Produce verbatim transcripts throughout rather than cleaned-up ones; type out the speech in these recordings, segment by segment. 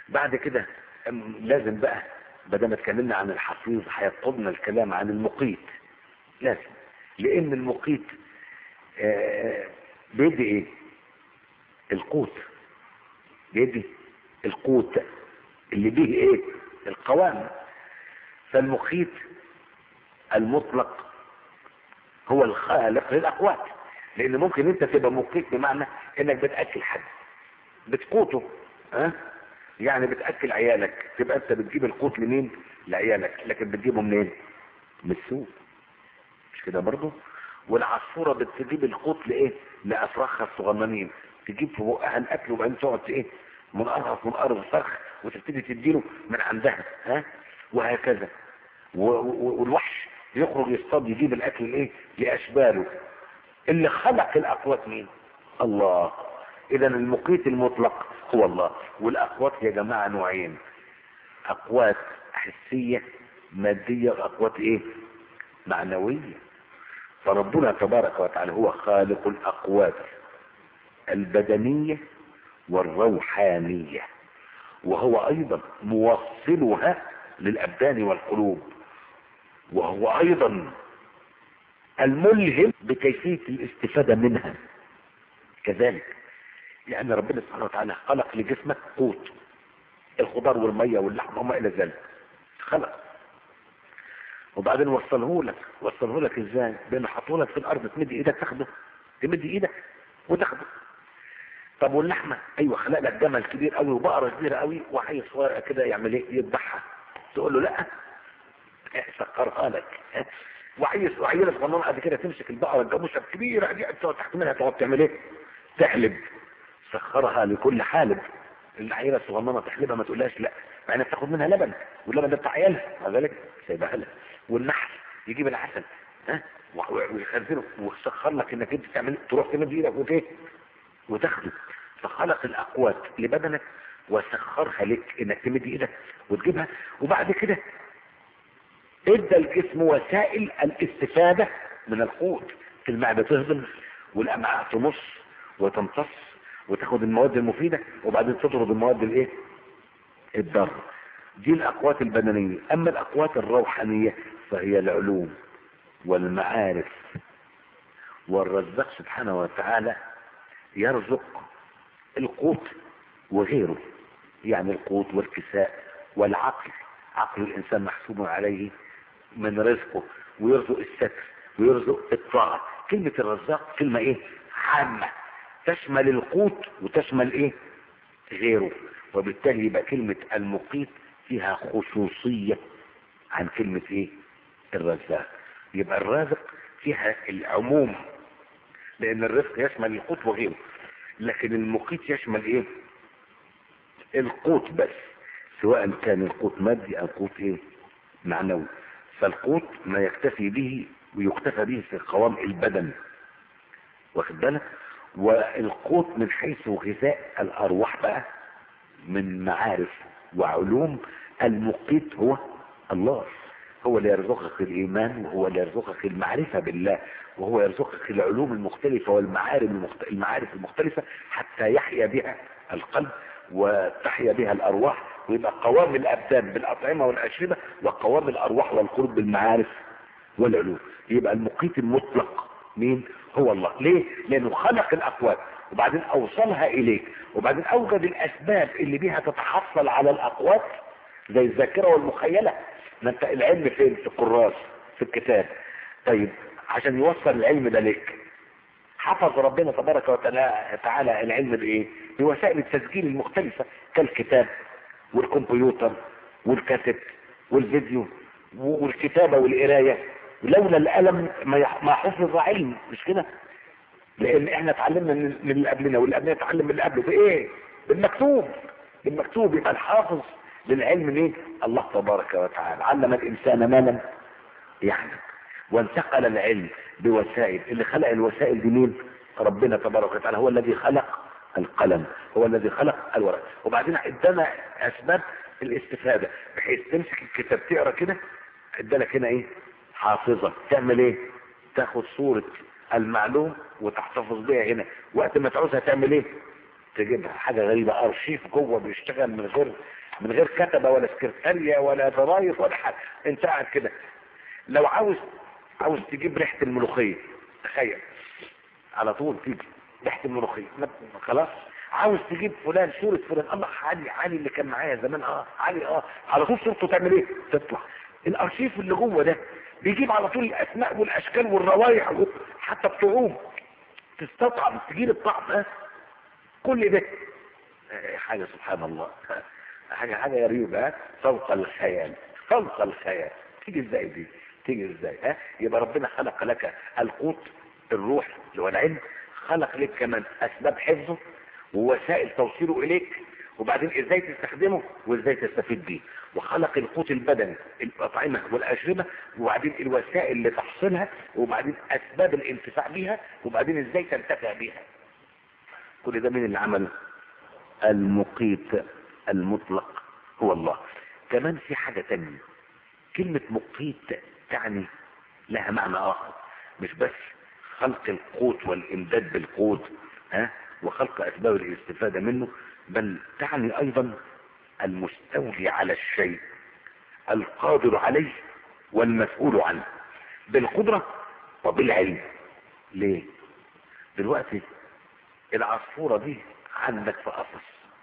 بعد كده لازم بقى بدل ما اتكلمنا عن الحفيظ هيطلبنا الكلام عن المقيت. لازم، لان المقيت آه بيدي ايه؟ القوت، بيدي القوت اللي به ايه؟ القوام. فالمقيت المطلق هو الخالق للاقوات، لان ممكن انت تبقى مقيت بمعنى انك بتاكل حد، بتقوته، ها أه؟ يعني بتاكل عيالك، تبقى انت بتجيب القوت لمين؟ لعيالك، لكن بتجيبه منين؟ من السوق، مش كده برضه؟ والعصفوره بتجيب القوت لايه؟ لافراخها الصغننين، تجيب في بقها الاكل وبعدين تقعد ايه؟ منقرف منقرف الفرخ وتبتدي تديله من عندها، ها أه؟ وهكذا. والوحش يخرج يصطاد يجيب الاكل الايه؟ لاشباله. اللي خلق الاقوات مين؟ الله. اذا المقيت المطلق هو الله. والاقوات يا جماعه نوعين: اقوات حسيه ماديه، واقوات ايه؟ معنويه. فربنا تبارك وتعالى هو خالق الاقوات البدنيه والروحانيه، وهو ايضا موصلها للابدان والقلوب، وهو ايضا الملهم بكيفيه الاستفاده منها كذلك. يعني ربنا سبحانه وتعالى خلق لجسمك قوت، الخضار والميه واللحم وما الى ذلك، خلق، وبعدين وصله لك. وصله لك ازاي؟ بانه حطه لك في الارض، تمد ايدك تاخده، تمد ايدك وتاخده. طب واللحمه؟ ايوه، خلق لك جمل كبير قوي وبقره كبيره قوي وحي صغير كده، يعمل ايه؟ يذبحها. تقول له لا، سكرها لك. وعيس وعيله صغننه قد كده تمسك البقره الجاموسه الكبيره دي تقعد تحت منها، تقعد تعمل ايه؟ تحلب. سخرها لكل حالب. العيله الصغننه تحلبها ما تقولهاش لا، مع انها بتاخد منها لبن، واللبن ده بتاع عيالها، مع ذلك سايبها لها. والنحل يجيب العسل، ها، ويخزنه، وسخر لك انك انت تعمل، تروح تمد ايدك وتايه وتاخده. فخلق الاقوات لبدنك وسخرها لك انك تمد ايدك وتجيبها. وبعد كده ادى الجسم وسائل الاستفاده من القوت. المعده تهضم، والامعاء تمص وتمتص وتاخد المواد المفيده، وبعدين تطرد المواد الايه؟ الضاره. دي الاقوات البدنيه. اما الاقوات الروحانيه فهي العلوم والمعارف. والرزاق سبحانه وتعالى يرزق القوت وغيره، يعني القوت والكساء والعقل. عقل الانسان محسوب عليه من رزقه، ويرزق الستر ويرزق الطاعه. كلمه الرزاق كلمه ايه؟ عامه، تشمل القوت وتشمل ايه؟ غيره. وبالتالي يبقى كلمه المقيت فيها خصوصيه عن كلمه ايه؟ الرزاق. يبقى الرازق فيها العموم، لان الرزق يشمل القوت وغيره، لكن المقيت يشمل ايه؟ القوت بس، سواء كان القوت مادي او قوت ايه؟ معنوي. فالقوت ما يكتفي به ويكتفى به في قوام البدن، واخد بالك؟ والقوت من حيث غذاء الارواح بقى من معارف وعلوم. المقيت هو الله، هو اللي يرزقك الايمان، وهو اللي يرزقك المعرفة بالله، وهو يرزقك العلوم المختلفة والمعارف المعارف المختلفة حتى يحيا بها القلب وتحيا بها الارواح، ويبقى قوام الابدان بالاطعمة والاشربة، وقوام الارواح والقلوب بالمعارف والعلوم. يبقى المقيت المطلق مين؟ هو الله. ليه؟ لانه خلق الاقوات وبعدين اوصلها اليك، وبعدين اوجد الاسباب اللي بيها تتحصل على الاقوات، زي الذاكرة والمخيلة. ما انت العلم فين؟ في الكراس، في الكتاب. طيب عشان يوصل العلم ده لك، حفظ ربنا تبارك وتعالى العلم بايه؟ بوسائل التسجيل المختلفة، كالكتاب والكمبيوتر والكاسيت والفيديو والكتابة والقراية. لولا القلم ما حفظ علم، مش كده؟ لان احنا اتعلمنا من اللي قبلنا، واللي قبلنا اتعلم من اللي قبله بايه؟ بالمكتوب. بالمكتوب. يبقى الحافظ للعلم مين؟ الله تبارك وتعالى. علم الانسان ما لم يعلم، وانتقل العلم بوسائل. اللي خلق الوسائل دي مين؟ ربنا تبارك وتعالى. هو الذي خلق القلم، هو الذي خلق الورق، وبعدين ادانا اسباب الاستفادة، بحيث تمسك الكتاب تقرا كده، ادالك هنا ايه؟ حافظة. تعمل ايه؟ تاخد صورة المعلوم وتحتفظ بيها هنا، وقت ما تعوزها تعمل ايه؟ تجيبها. حاجة غريبة، ارشيف جوه بيشتغل من غير من غير كتبة ولا سكرتارية ولا ضرايف ولا حاجة، انت قاعد كده. لو عاوز عاوز تجيب ريحة الملوخية، تخيل على طول تيجي ريحة الملوخية، خلاص. عاوز تجيب فلان، صورة فلان، الله علي علي اللي كان معايا زمان، اه علي، اه على طول صورته تعمل ايه؟ تطلع. الارشيف اللي جوه ده بيجيب على طول الاسماء والاشكال والروائح، حتى الطعوم تستطعم، تجيب الطعم، اه كل ده حاجة سبحان الله، حاجة حاجة غريبة، فوق الخيال، فوق الخيال. تيجي ازاي دي؟ تيجي ازاي؟ ها يبقى ربنا خلق لك القوت، الروح اللي هو العلم، خلق لك كمان اسباب حفظه ووسائل توصيله اليك، وبعدين ازاي تستخدمه وازاي تستفيد بيه، وخلق القوت البدني، الاطعمه والاشربه، وبعدين الوسائل لتحصيلها، وبعدين اسباب الانتفاع بيها، وبعدين ازاي تنتفع بيها. كل ده مين اللي عمله؟ المقيت المطلق هو الله. كمان في حاجة تانية، كلمة مقيت تعني لها معنى آخر، مش بس خلق القوت والإمداد بالقوت، ها وخلق أسباب الاستفادة منه، بل تعني أيضا المستولي على الشيء، القادر عليه والمسؤول عنه، بالقدرة وبالعلم. ليه؟ دلوقتي العصفورة دي عندك في قفص،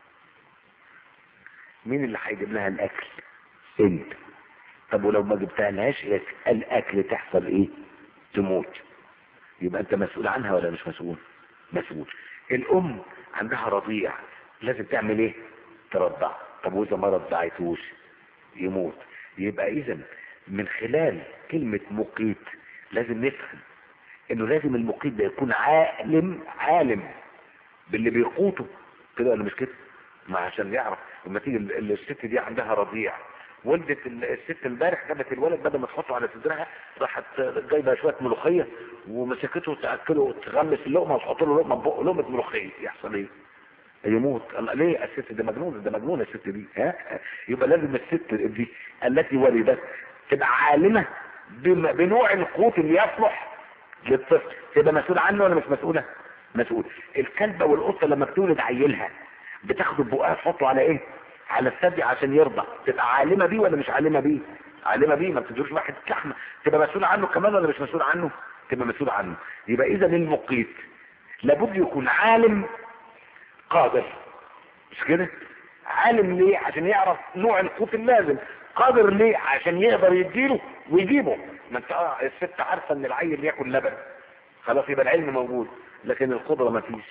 مين اللي هيجيب لها الاكل؟ انت. طب ولو ما جبتها لهاش الاكل تحصل ايه؟ تموت. يبقى انت مسؤول عنها ولا مش مسؤول؟ مسؤول. الام عندها رضيع، لازم تعمل ايه؟ ترضع. طب واذا ما رضعتوش يموت. يبقى اذا من خلال كلمة مقيت لازم نفهم انه لازم المقيت ده يكون عالم، عالم باللي بيقوته كده ولا مش كده؟ ما عشان يعرف لما تيجي الست دي عندها رضيع، ولدت الست امبارح، جابت الولد بدل ما تحطه على صدرها راحت جايبه شويه ملوخيه ومسكته تاكله، تغمس اللقمه وتحط له لقمه بقه، لقمه ملوخيه، يحصل ايه؟ يموت. ليه؟ الست دي مجنونه، ده مجنونه الست دي، ها. يبقى لازم الست دي التي ولدت تبقى عالمه بنوع القوت اللي يصلح للطفل، تبقى مسؤول عنه ولا مش مسؤوله؟ مسؤول. الكلبه والقطه لما بتولد عيلها بتاخده ببقها تحطه على ايه؟ على الثدي عشان يرضع، تبقى عالمه بيه ولا مش عالمه بيه؟ عالمه بيه، ما بتدوش واحد لحمه، تبقى مسؤول عنه كمان ولا مش مسؤول عنه؟ تبقى مسؤول عنه. يبقى اذا المقيت لابد يكون عالم قادر، مش كده؟ عالم ليه؟ عشان يعرف نوع القوت اللازم. قادر ليه؟ عشان يقدر يديله ويجيبه. ما انت اه الست عارفه ان العيل ياكل لبن، خلاص يبقى العلم موجود، لكن القدره ما فيش،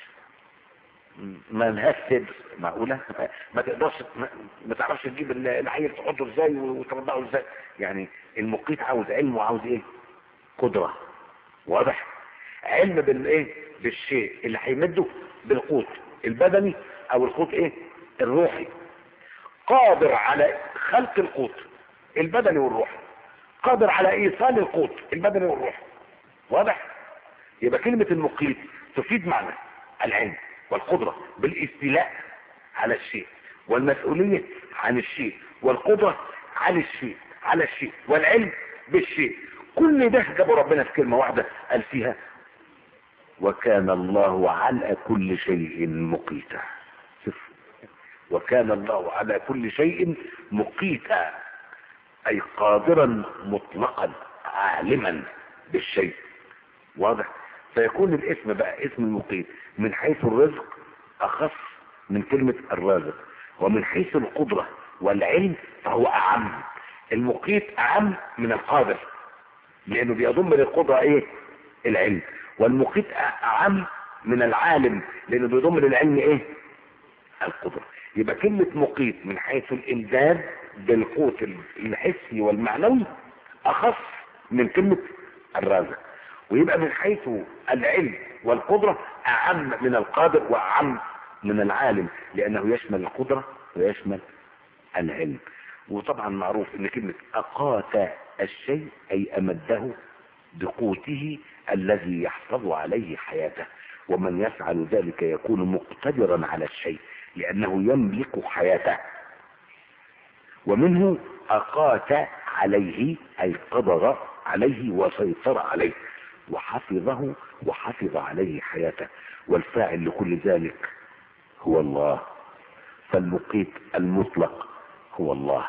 ما لهاش صدر، معقوله؟ ما تقدرش، ما تعرفش تجيب العيل تحطه ازاي وترضعه ازاي. يعني المقيت عاوز علم وعاوز ايه؟ قدره. واضح؟ علم بالايه؟ بالشيء اللي هيمده بالقوت البدني او القوت ايه؟ الروحي. قادر على خلق القوت البدني والروحي، قادر على ايصال القوت البدني والروحي. واضح؟ يبقى كلمة المقيت تفيد معنى العلم والقدرة بالاستيلاء على الشيء، والمسؤولية عن الشيء، والقدرة على الشيء على الشيء والعلم بالشيء. كل ده جابوا ربنا في كلمة واحدة قال فيها وكان الله على كل شيء مقيتا. وكان الله على كل شيء مقيتا، اي قادرا مطلقا عالما بالشيء. واضح؟ فيكون الاسم بقى اسم المقيت من حيث الرزق اخص من كلمة الرازق، ومن حيث القدرة والعلم فهو اعم. المقيت اعم من القادر لانه بيضم للقدرة ايه؟ العلم. والمقيت اعم من العالم لانه بيضم للعلم ايه؟ القدرة. يبقى كلمة مقيت من حيث الامداد بالقوت الحسي والمعنوي اخص من كلمة الرازق، ويبقى من حيث العلم والقدرة اعم من القادر واعم من العالم لانه يشمل القدرة ويشمل العلم. وطبعا معروف ان كلمة اقات الشيء اي امده بقوته الذي يحفظ عليه حياته، ومن يفعل ذلك يكون مقتدرا على الشيء لانه يملك حياته. ومنه اقات عليه اي قدر عليه وسيطر عليه وحفظه وحفظ عليه حياته، والفاعل لكل ذلك هو الله. فالمقيت المطلق هو الله.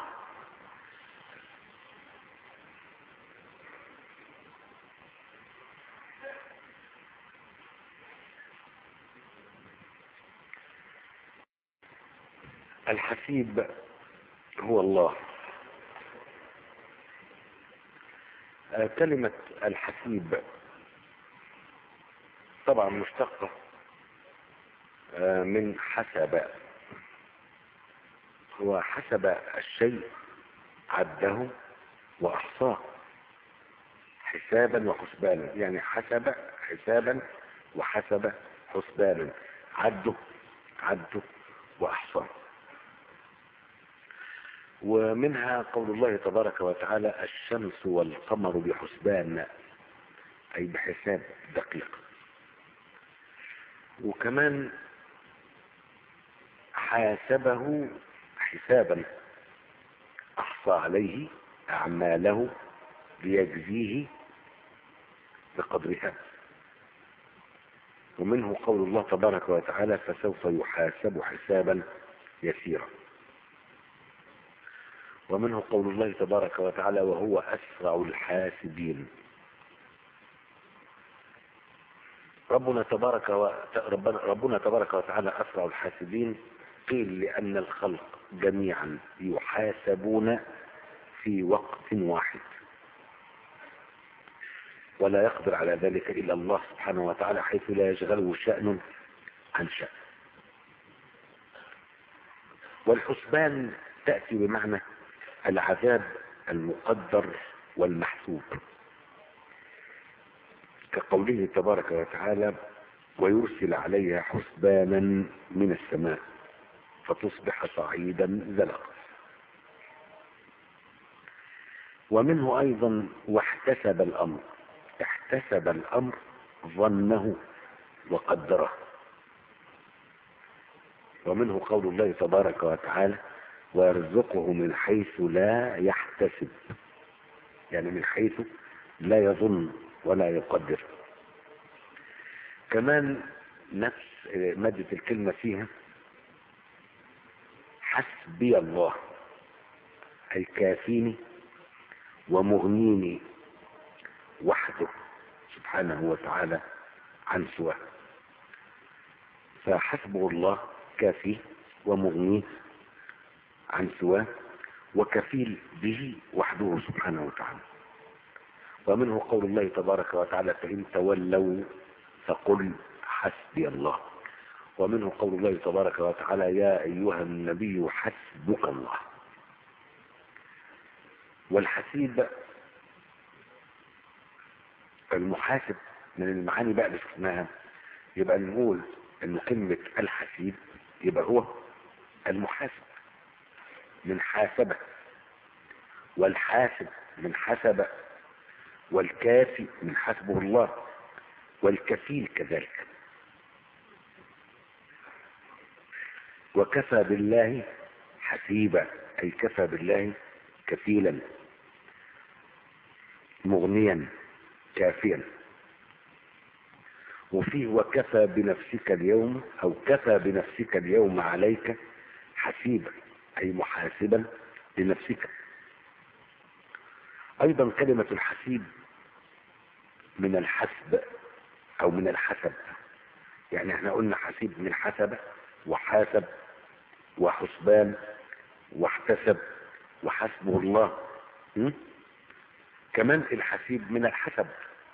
الحسيب هو الله. آه، كلمة الحسيب طبعا مشتقة آه، من حسب. هو حسب الشيء، عده وأحصاه حسابا وحسبانا، يعني حسب حسابا وحسب حسبانا، عده عده وأحصاه. ومنها قول الله تبارك وتعالى: الشمس والقمر بحسبان، أي بحساب دقيق. وكمان حاسبه حسابا، أحصى عليه أعماله ليجزيه بقدرها. ومنه قول الله تبارك وتعالى: فسوف يحاسب حسابا يسيرا. ومنه قول الله تبارك وتعالى: وهو أسرع الحاسبين. ربنا تبارك وت... ربنا... ربنا تبارك وتعالى أسرع الحاسبين، قيل لأن الخلق جميعا يحاسبون في وقت واحد، ولا يقدر على ذلك إلا الله سبحانه وتعالى، حيث لا يشغله شأن عن شأن. والحسبان تأتي بمعنى العذاب المقدر والمحسوب، كقوله تبارك وتعالى: ويرسل عليها حسبانا من السماء فتصبح صعيدا زلقا. ومنه أيضا واحتسب الأمر. احتسب الأمر ظنه وقدره. ومنه قول الله تبارك وتعالى: ويرزقه من حيث لا يحتسب، يعني من حيث لا يظن ولا يقدر. كمان نفس مادة الكلمة فيها حسبي الله، أي كافيني ومغنيني وحده سبحانه وتعالى عن سواه. فحسبه الله كافي ومغنيه عن سواه، وكفيل به وحده سبحانه وتعالى. ومنه قول الله تبارك وتعالى: فإن تولوا فقل حسبي الله. ومنه قول الله تبارك وتعالى: يا أيها النبي حسبك الله. والحسيب المحاسب من المعاني بقى اللي شفناها، يبقى نقول ان كلمة الحسيب يبقى هو المحاسب من حاسبة، والحاسب من حسب، والكافي من حسبه الله، والكفيل كذلك. وكفى بالله حسيبا، أي كفى بالله كفيلا مغنيا كافيا. وفيه وكفى بنفسك اليوم، أو كفى بنفسك اليوم عليك حسيبا، أي محاسبا لنفسك. أيضا كلمة الحسيب من الحسب أو من الحسب، يعني احنا قلنا حسيب من حسب وحاسب وحسبان واحتسب وحسبه الله. م? كمان الحسيب من الحسب،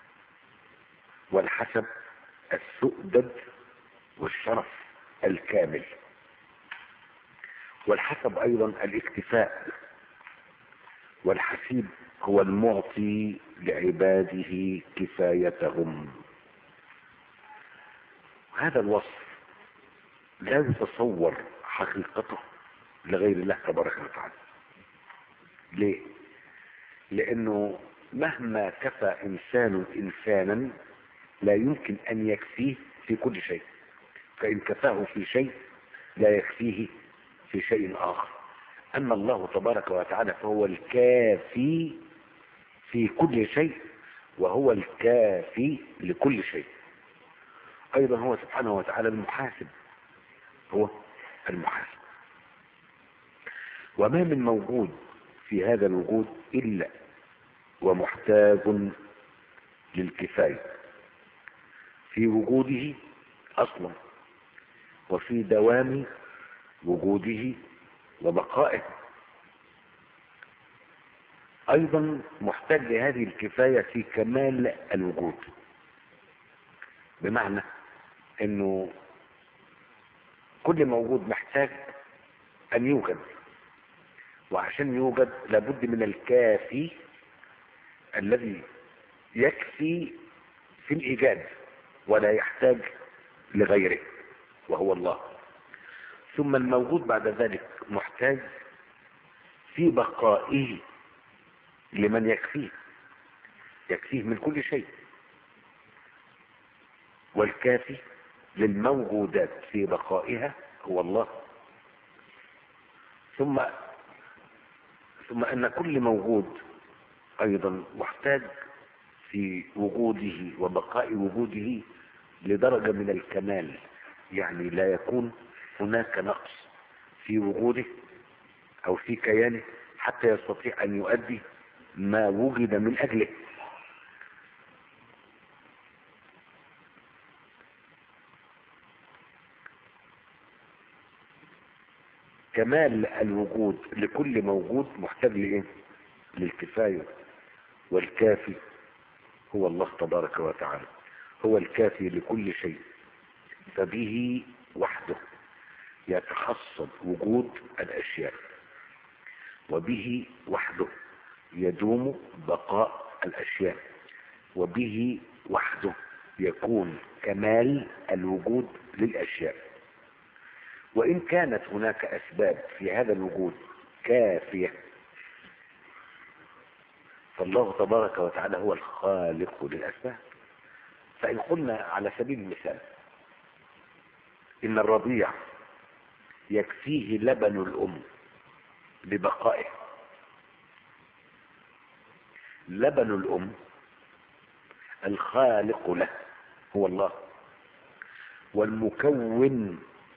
والحسب السؤدد والشرف الكامل. والحسب أيضا الاكتفاء. والحسيب هو المعطي لعباده كفايتهم. هذا الوصف لا يتصور حقيقته لغير الله تبارك وتعالى. ليه؟ لأنه مهما كفى إنسان إنسانا لا يمكن أن يكفيه في كل شيء، فإن كفاه في شيء لا يكفيه في شيء آخر. أما الله تبارك وتعالى فهو الكافي في كل شيء، وهو الكافي لكل شيء. أيضا هو سبحانه وتعالى المحاسب، هو المحاسب. وما من موجود في هذا الوجود إلا ومحتاج للكفاية في وجوده أصلا، وفي دوام وجوده وبقائه. أيضا محتاج لهذه الكفاية في كمال الوجود، بمعنى أنه كل موجود محتاج أن يوجد، وعشان يوجد لابد من الكافي الذي يكفي في الإيجاد ولا يحتاج لغيره، وهو الله. ثم الموجود بعد ذلك محتاج في بقائه لمن يكفيه، يكفيه من كل شيء، والكافي للموجودات في بقائها هو الله. ثم ثم أن كل موجود أيضا محتاج في وجوده وبقاء وجوده لدرجة من الكمال، يعني لا يكون هناك نقص في وجوده أو في كيانه حتى يستطيع أن يؤدي ما وجد من أجله. كمال الوجود لكل موجود محتاج لإيه؟ للكفاية، والكافي هو الله تبارك وتعالى، هو الكافي لكل شيء، فبه وحده يتحصل وجود الأشياء، وبه وحده يدوم بقاء الأشياء، وبه وحده يكون كمال الوجود للأشياء. وإن كانت هناك أسباب في هذا الوجود كافية، فالله تبارك وتعالى هو الخالق للأسباب. فإن قلنا على سبيل المثال إن الرضيع يكفيه لبن الأم ببقائه، لبن الأم الخالق له هو الله، والمكون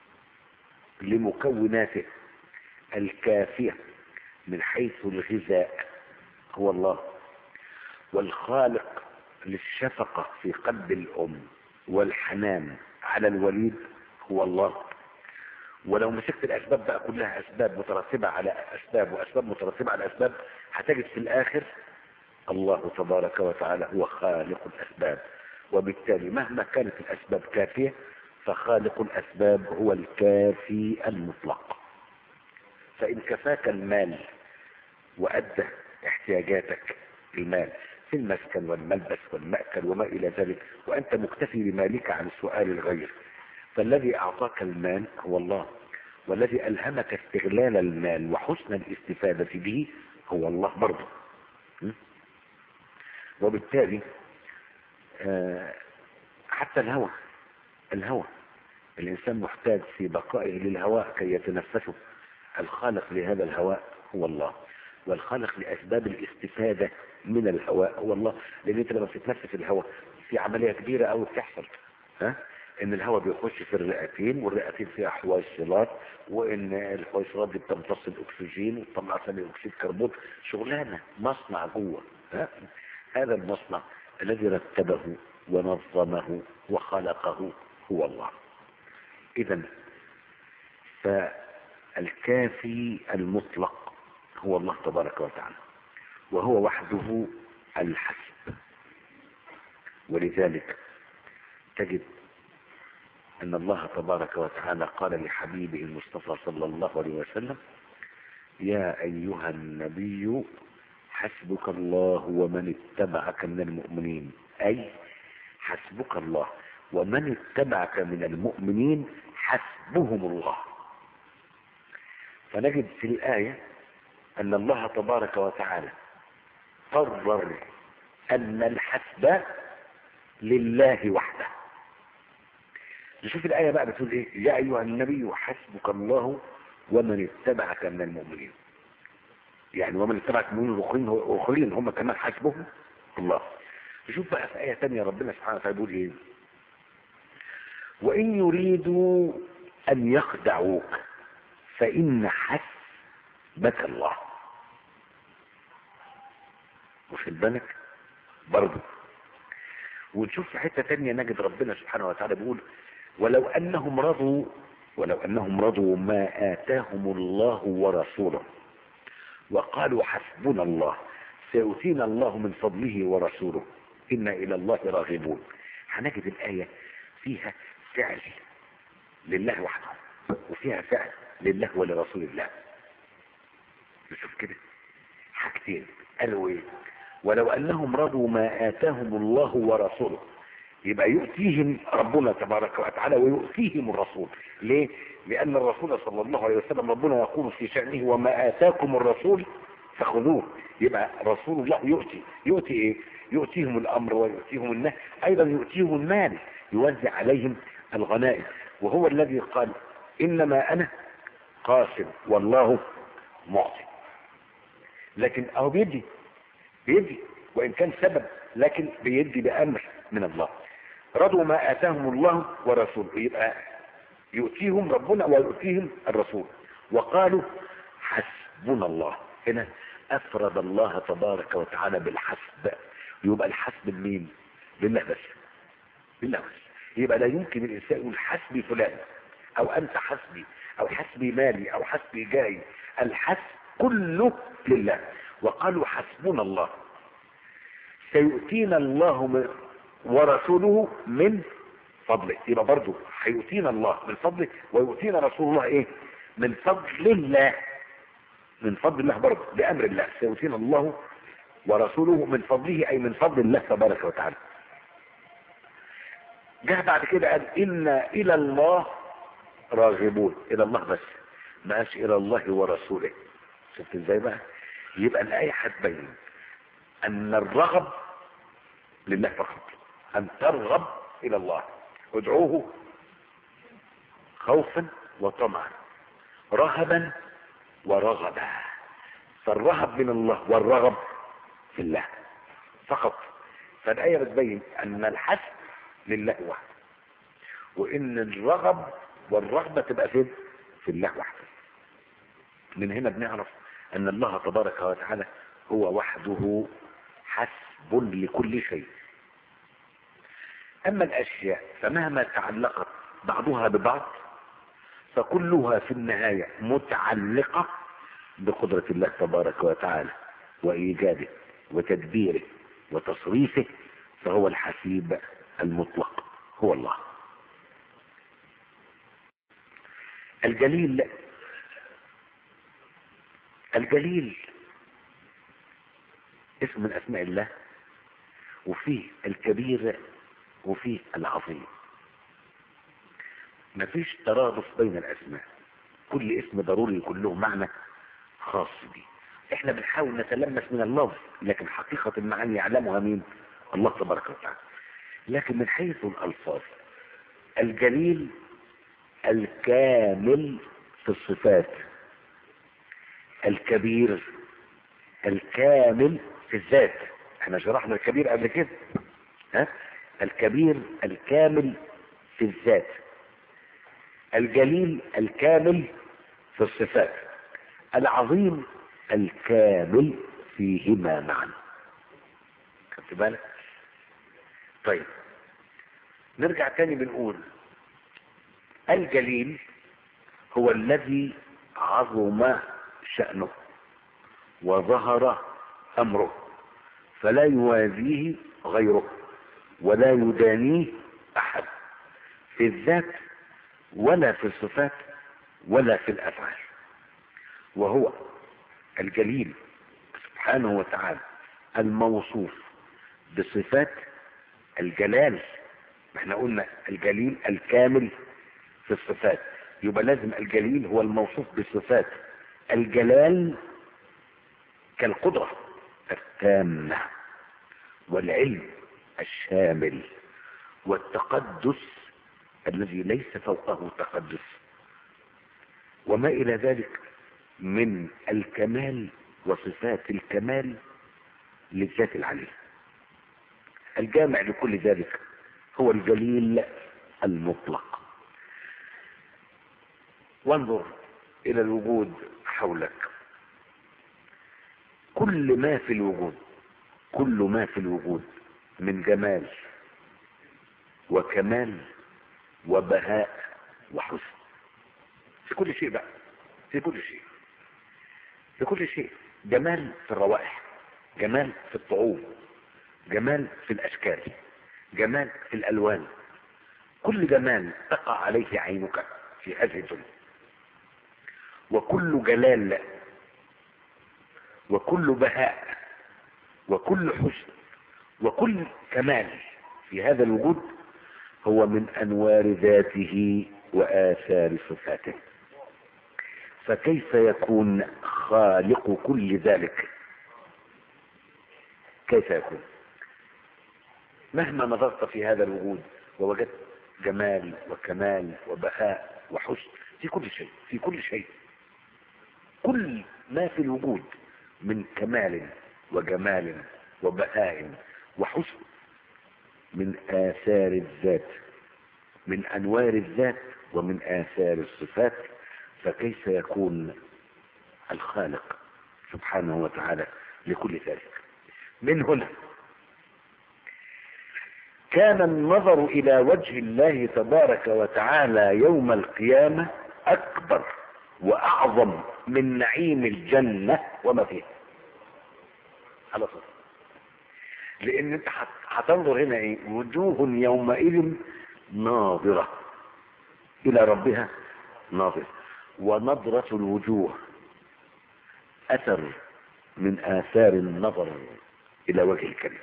لمكوناته الكافية من حيث الغذاء هو الله، والخالق للشفقة في قلب الأم والحنان على الوليد هو الله. ولو مسكت الأسباب بقى كلها أسباب مترتبة على أسباب وأسباب مترتبة على أسباب، هتجد في الآخر الله تبارك وتعالى هو خالق الأسباب. وبالتالي مهما كانت الأسباب كافية فخالق الأسباب هو الكافي المطلق. فإن كفاك المال وأدى احتياجاتك، المال في المسكن والملبس والمأكل وما إلى ذلك، وأنت مكتفي بمالك عن سؤال الغير، فالذي أعطاك المال هو الله، والذي ألهمك استغلال المال وحسن الاستفادة به هو الله برضه. وبالتالي حتى الهوى الهوى الإنسان محتاج في بقائه للهواء كي يتنفسه، الخالق لهذا الهواء هو الله، والخالق لأسباب الاستفادة من الهواء هو الله. لأن أنت لما بتتنفس الهواء في عملية كبيرة أو بتحصل، ها؟ إن الهواء بيخش في الرئتين، والرئتين فيها حويصلات، وإن الحويصلات دي بتمتص الأكسجين وتطلع ثاني أكسيد كربون، شغلانة مصنع جوه. ها؟ هذا المصنع الذي رتبه ونظمه وخلقه هو الله. إذن فالكافي المطلق هو الله تبارك وتعالى، وهو وحده الحسب. ولذلك تجد أن الله تبارك وتعالى قال لحبيبه المصطفى صلى الله عليه وسلم: يا أيها النبي حسبك الله ومن اتبعك من المؤمنين، أي حسبك الله ومن اتبعك من المؤمنين حسبهم الله. فنجد في الآية أن الله تبارك وتعالى قرر أن الحسب لله وحده. نشوف الآية بقى بتقول إيه: يا أيها النبي حسبك الله ومن اتبعك من المؤمنين. يعني ومن اتبعك من المؤمنين الآخرين هم كمان حسبهم الله. نشوف بقى في آية ثانية ربنا سبحانه وتعالى بيقول إيه: وإن يريدوا أن يخدعوك فإن بكى الله. وفي بالك برضه. ونشوف في حتة تانية نجد ربنا سبحانه وتعالى بيقول ولو انهم رضوا ولو انهم رضوا ما اتاهم الله ورسوله وقالوا حسبنا الله سيؤتينا الله من فضله ورسوله إنا إلى الله راغبون. هنجد الآية فيها فعل لله وحده وفيها فعل لله ولرسول الله. نشوف كده حاجتين قالوا ايه؟ ولو انهم رضوا ما اتاهم الله ورسوله، يبقى يؤتيهم ربنا تبارك وتعالى ويؤتيهم الرسول. ليه؟ لان الرسول صلى الله عليه وسلم ربنا يقول في شأنه وما اتاكم الرسول فخذوه. يبقى رسول الله يؤتي يؤتي ايه؟ يؤتيهم الامر ويؤتيهم النهي، ايضا يؤتيهم المال يوزع عليهم الغنائم. وهو الذي قال انما انا قاسم والله معطي. لكن اهو بيدي بيدي وان كان سبب، لكن بيدي بامر من الله. رضوا ما اتاهم الله ورسوله، يبقى يؤتيهم ربنا ويؤتيهم الرسول. وقالوا حسبنا الله. هنا افرد الله تبارك وتعالى بالحسب. يبقى الحسب لمين؟ لله بس، لله بس. يبقى لا يمكن الانسان يقول حسبي فلان او انت حسبي او حسبي مالي او حسبي جاي. الحسب كله لله. وقالوا حسبنا الله سيؤتينا الله من ورسوله من فضله. يبقى برضه هيؤتينا الله من فضله ويؤتينا رسول الله ايه؟ من فضل الله. من فضل الله برضه بامر الله. سيؤتينا الله ورسوله من فضله اي من فضل الله تبارك وتعالى. جاء بعد كده قال انا الى الله راغبون. الى الله بس، ما قالش الى الله ورسوله. شفت ازاي بقى؟ يبقى الايه هتبين ان الرغب لله فقط، ان ترغب الى الله. ادعوه خوفا وطمعا رهبا ورغبا. فالرهب من الله والرغب في الله فقط. فالايه بتبين ان الحسب لله وحده، وان الرغب والرغبه تبقى فين؟ في الله وحده. من هنا بنعرف ان الله تبارك وتعالى هو وحده حسب لكل شيء. اما الاشياء فمهما تعلقت بعضها ببعض فكلها في النهاية متعلقة بقدرة الله تبارك وتعالى وايجاده وتدبيره وتصريفه. فهو الحسيب المطلق هو الله. الجليل الجليل اسم من اسماء الله، وفيه الكبير وفيه العظيم. مفيش ترادف بين الاسماء، كل اسم ضروري يكون له معنى خاص به. احنا بنحاول نتلمس من اللفظ، لكن حقيقة المعاني يعلمها مين؟ الله تبارك وتعالى. لكن من حيث الالفاظ، الجليل الكامل في الصفات، الكبير الكامل في الذات. احنا شرحنا الكبير قبل كده، ها؟ الكبير الكامل في الذات، الجليل الكامل في الصفات، العظيم الكامل فيهما معا. خدت بالك؟ طيب نرجع تاني بنقول الجليل هو الذي عظم شأنه وظهر امره فلا يوازيه غيره ولا يدانيه احد في الذات ولا في الصفات ولا في الافعال. وهو الجليل سبحانه وتعالى الموصوف بصفات الجلال. احنا قلنا الجليل الكامل في الصفات، يبقى لازم الجليل هو الموصوف بصفات الجلال كالقدرة التامة والعلم الشامل والتقدس الذي ليس فوقه تقدس وما الى ذلك من الكمال وصفات الكمال للذات العلية. الجامع لكل ذلك هو الجليل المطلق. وانظر الى الوجود حولك كل ما في الوجود كل ما في الوجود من جمال وكمال وبهاء وحسن، في كل شيء بقى، في كل شيء في كل شيء جمال في الروائح، جمال في الطعوم، جمال في الاشكال، جمال في الالوان. كل جمال تقع عليه عينك في هذه الدنيا، وكل جلال وكل بهاء وكل حسن وكل كمال في هذا الوجود هو من انوار ذاته واثار صفاته. فكيف يكون خالق كل ذلك؟ كيف يكون؟ مهما نظرت في هذا الوجود ووجدت جمال وكمال وبهاء وحسن في كل شيء، في كل شيء كل ما في الوجود من كمال وجمال وبهاء وحسن من آثار الذات، من أنوار الذات ومن آثار الصفات. فكيف يكون الخالق سبحانه وتعالى لكل ذلك؟ من هنا كان النظر إلى وجه الله تبارك وتعالى يوم القيامة أكبر وأعظم من نعيم الجنة وما فيها على طول. لأن أنت هتنظر هنا إيه؟ وجوه يومئذ ناظرة إلى ربها ناظرة. ونظرة الوجوه أثر من آثار النظر إلى وجه الكريم.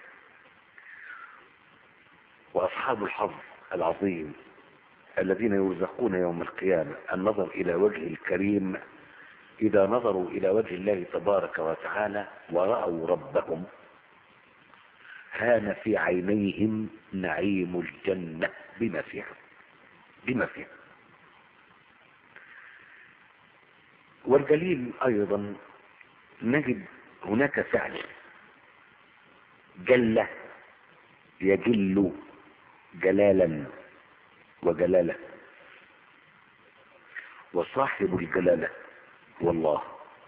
وأصحاب الحظ العظيم الذين يرزقون يوم القيامة النظر إلى وجه الكريم إذا نظروا إلى وجه الله تبارك وتعالى ورأوا ربهم هان في عينيهم نعيم الجنة بما فيها بما فيها. والجليل أيضا نجد هناك فعل جل يجل جلالا وجلاله، وصاحب الجلالة هو الله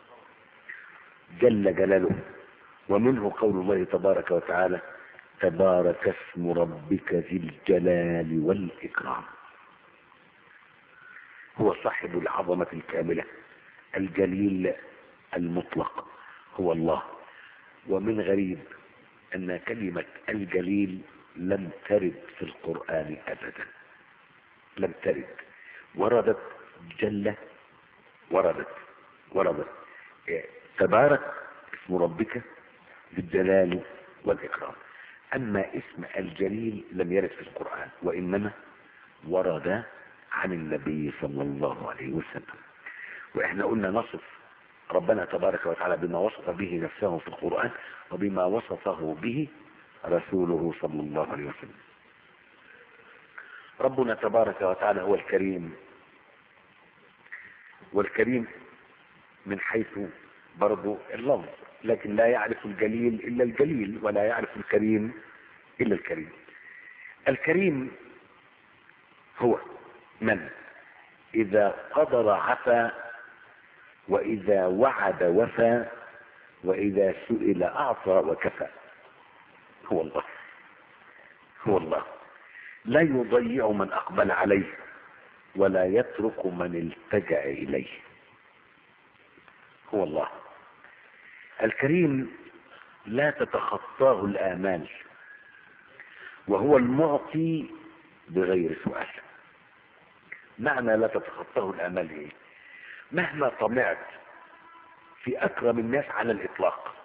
جل جلاله. ومنه قول الله تبارك وتعالى تبارك اسم ربك ذي الجلال والإكرام. هو صاحب العظمة الكاملة الجليل المطلق هو الله. ومن غريب أن كلمة الجليل لم ترد في القرآن أبدا، لم ترد. وردت جل وردت وردت تبارك اسم ربك بالجلال والإكرام. أما اسم الجليل لم يرد في القرآن، وإنما ورد عن النبي صلى الله عليه وسلم. وإحنا قلنا نصف ربنا تبارك وتعالى بما وصف به نفسه في القرآن وبما وصفه به رسوله صلى الله عليه وسلم. ربنا تبارك وتعالى هو الكريم، والكريم من حيث برضو اللفظ، لكن لا يعرف الجليل إلا الجليل ولا يعرف الكريم إلا الكريم. الكريم هو من إذا قدر عفا، وإذا وعد وفى، وإذا سئل أعطى وكفى. هو الله هو الله لا يضيع من أقبل عليه ولا يترك من التجأ إليه. هو الله الكريم لا تتخطاه الآمال، وهو المعطي بغير سؤال. معنى لا تتخطاه الآمال إيه؟ مهما طمعت في أكرم الناس على الإطلاق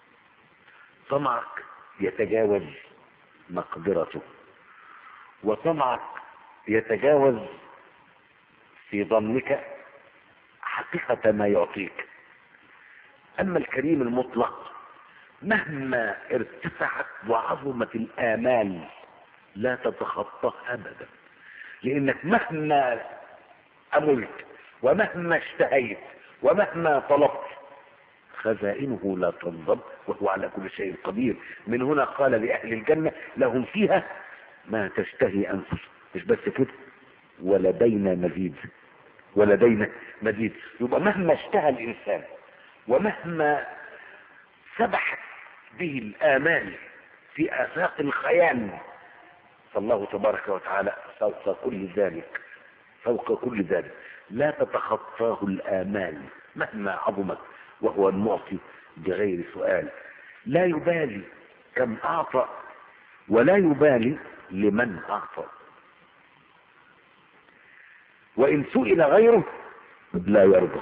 طمعك يتجاوز مقدرته، وطمعك يتجاوز في ظنك حقيقة ما يعطيك. أما الكريم المطلق مهما ارتفعت وعظمت الآمال لا تتخطاه أبدا، لأنك مهما أملت ومهما اشتهيت ومهما طلبت خزائنه لا تنضب وهو على كل شيء قدير. من هنا قال لأهل الجنة لهم فيها ما تشتهي أنفسهم، مش بس كده ولدينا مزيد ولدينا مزيد. يبقى مهما اشتهى الإنسان ومهما سبحت به الآمال في آفاق الخيال، فالله تبارك وتعالى فوق كل ذلك، فوق كل ذلك لا تتخطاه الآمال مهما عظمت، وهو المعطي بغير سؤال، لا يبالي كم أعطى ولا يبالي لمن أعطى، وإن سئل غيره لا يرضى.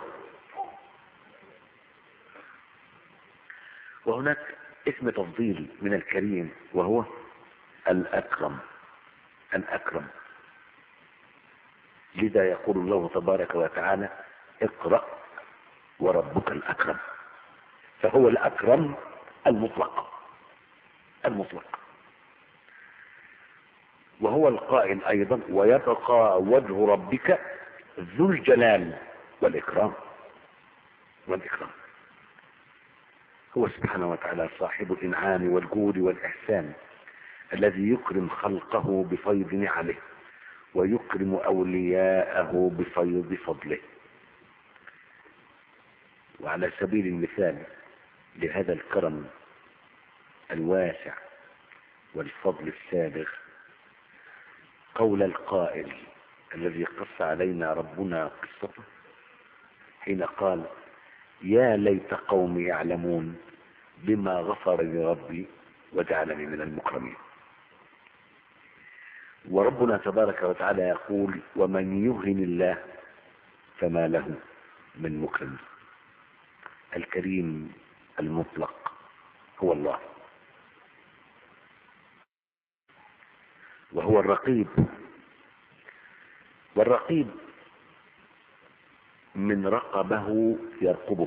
وهناك اسم تفضيل من الكريم وهو الأكرم، الأكرم. لذا يقول الله تبارك وتعالى اقرأ وربك الأكرم، فهو الأكرم المطلق المطلق. وهو القائل أيضا ويبقى وجه ربك ذو الجلال والإكرام والإكرام. هو سبحانه وتعالى صاحب الإنعام والجود والإحسان، الذي يكرم خلقه بفيض نعمه ويكرم أولياءه بفيض فضله. وعلى سبيل المثال لهذا الكرم الواسع والفضل السابغ قول القائل الذي قص علينا ربنا قصته حين قال يا ليت قومي يعلمون بما غفر لي ربي وجعلني من المكرمين. وربنا تبارك وتعالى يقول ومن يهن الله فما له من مكرم. الكريم المطلق هو الله، وهو الرقيب. والرقيب من رقبه يرقبه،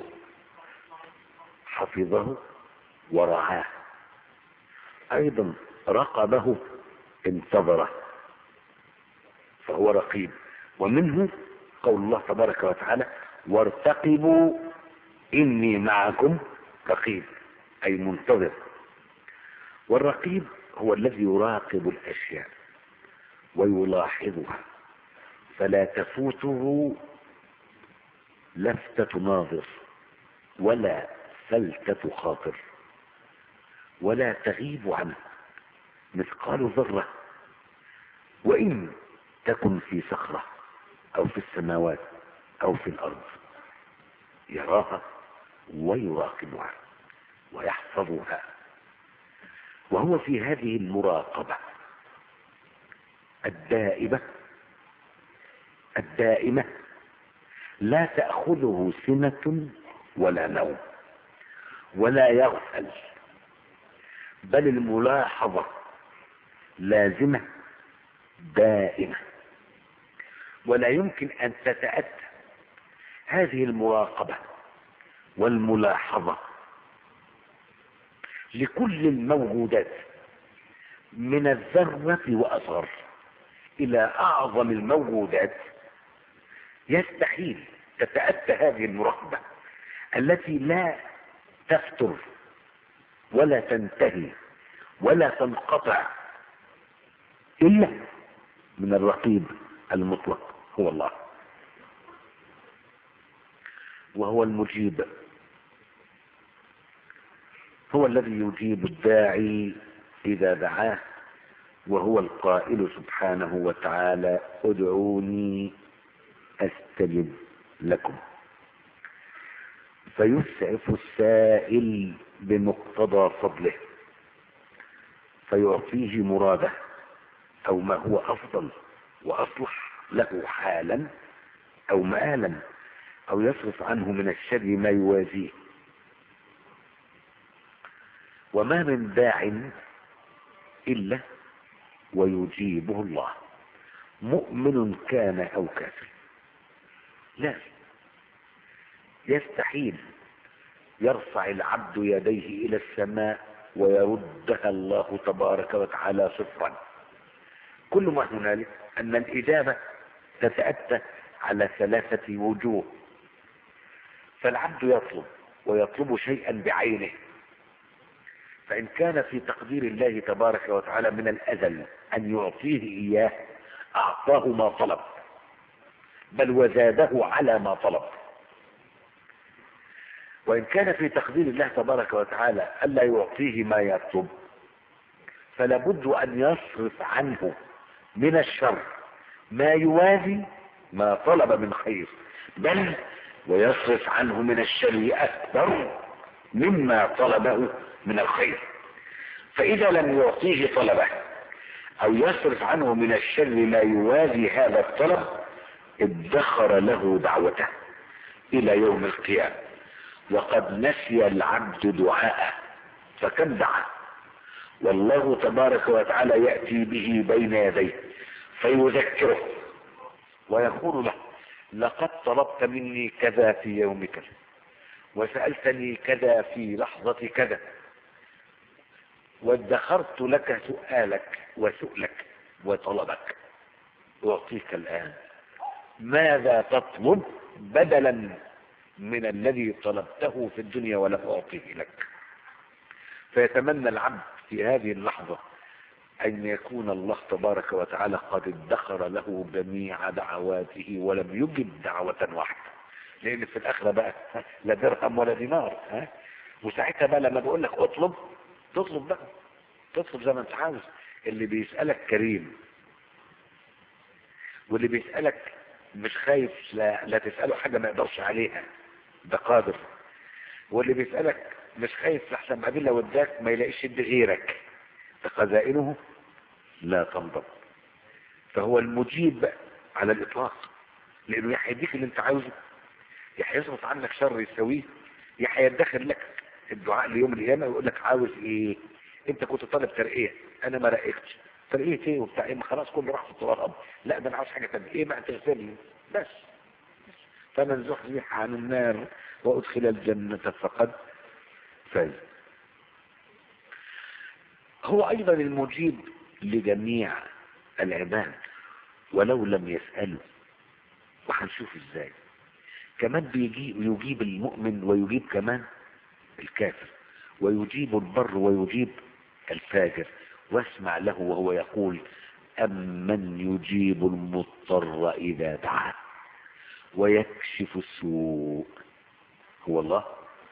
حفظه ورعاه، ايضا رقبه انتظره، فهو رقيب. ومنه قول الله تبارك وتعالى وارتقبوا اني معكم رقيب، اي منتظر. والرقيب هو الذي يراقب الاشياء ويلاحظها فلا تفوته لفتة ناظر ولا فلتة خاطر، ولا تغيب عنه مثقال ذرة، وإن تكن في صخرة أو في السماوات أو في الأرض يراها ويراقبها ويحفظها. وهو في هذه المراقبة الدائمة الدائمة لا تأخذه سنة ولا نوم ولا يغفل، بل الملاحظة لازمة دائمة، ولا يمكن أن تتأتى هذه المراقبة والملاحظة لكل الموجودات من الذرة وأصغر إلى أعظم الموجودات. يستحيل تتأتى هذه المراقبة التي لا تفتر ولا تنتهي ولا تنقطع إلا من الرقيب المطلق هو الله. وهو المجيب، هو الذي يجيب الداعي إذا دعاه، وهو القائل سبحانه وتعالى ادعوني أستجب لكم. فيسعف السائل بمقتضى فضله فيعطيه مراده أو ما هو أفضل وأصلح له حالا أو مآلا، أو يصرف عنه من الشر ما يوازيه. وما من داع إلا ويجيبه الله، مؤمن كان أو كافر. لا، يستحيل يرفع العبد يديه إلى السماء ويردها الله تبارك وتعالى صفرا. كل ما هنالك أن الإجابة تتأتى على ثلاثة وجوه. فالعبد يطلب ويطلب شيئا بعينه، فإن كان في تقدير الله تبارك وتعالى من الأزل أن يعطيه إياه أعطاه ما طلب، بل وزاده على ما طلب. وإن كان في تقدير الله تبارك وتعالى ألا يعطيه ما يطلب، فلا بد أن يصرف عنه من الشر ما يوازي ما طلب من خير، بل ويصرف عنه من الشر أكبر مما طلبه من الخير. فإذا لم يعطيه طلبه أو يصرف عنه من الشر ما يوازي هذا الطلب، ادخر له دعوته إلى يوم القيامة. وقد نسي العبد دعاءه، فكم دعا والله تبارك وتعالى يأتي به بين يديه فيذكره ويقول له: لقد طلبت مني كذا في يوم كذا، وسألتني كذا في لحظة كذا، وادخرت لك سؤالك وسؤلك وطلبك، أعطيك الآن ماذا تطلب بدلا من الذي طلبته في الدنيا ولم أعطيه لك. فيتمنى العبد في هذه اللحظة أن يكون الله تبارك وتعالى قد ادخر له جميع دعواته ولم يجب دعوة واحدة، لأن في الآخرة بقى لا درهم ولا دينار. ها؟ وساعتها بقى لما بقول لك اطلب، تطلب بقى، تطلب زي ما انت عاوز. اللي بيسألك كريم، واللي بيسألك مش خايف لا, لا تسأله حاجة ما يقدرش عليها، ده قادر. واللي بيسألك مش خايف لحسن بعدين لو اداك ما يلاقيش يد غيرك، فخزائنه لا تنضب. فهو المجيب على الإطلاق، لأنه يا هيديك اللي انت عاوزه، يا هيصرف عنك شر يسويه، يا هيدخر لك الدعاء ليوم القيامة ويقول لك عاوز ايه؟ انت كنت طالب ترقية، انا ما رقيتش، ترقية ايه وبتاع ايه؟ خلاص كله راح في التراب. لا ده انا عاوز حاجة تانية، ايه بقى؟ تغفر لي بس. فمن زحزح عن النار وادخل الجنة فقد فاز. هو ايضا المجيب لجميع العباد ولو لم يسألوا، وهنشوف ازاي. كمان بيجيب يجيب المؤمن ويجيب كمان الكافر، ويجيب البر ويجيب الفاجر. واسمع له وهو يقول: أمن يجيب المضطر إذا دعاه ويكشف السوء، هو الله.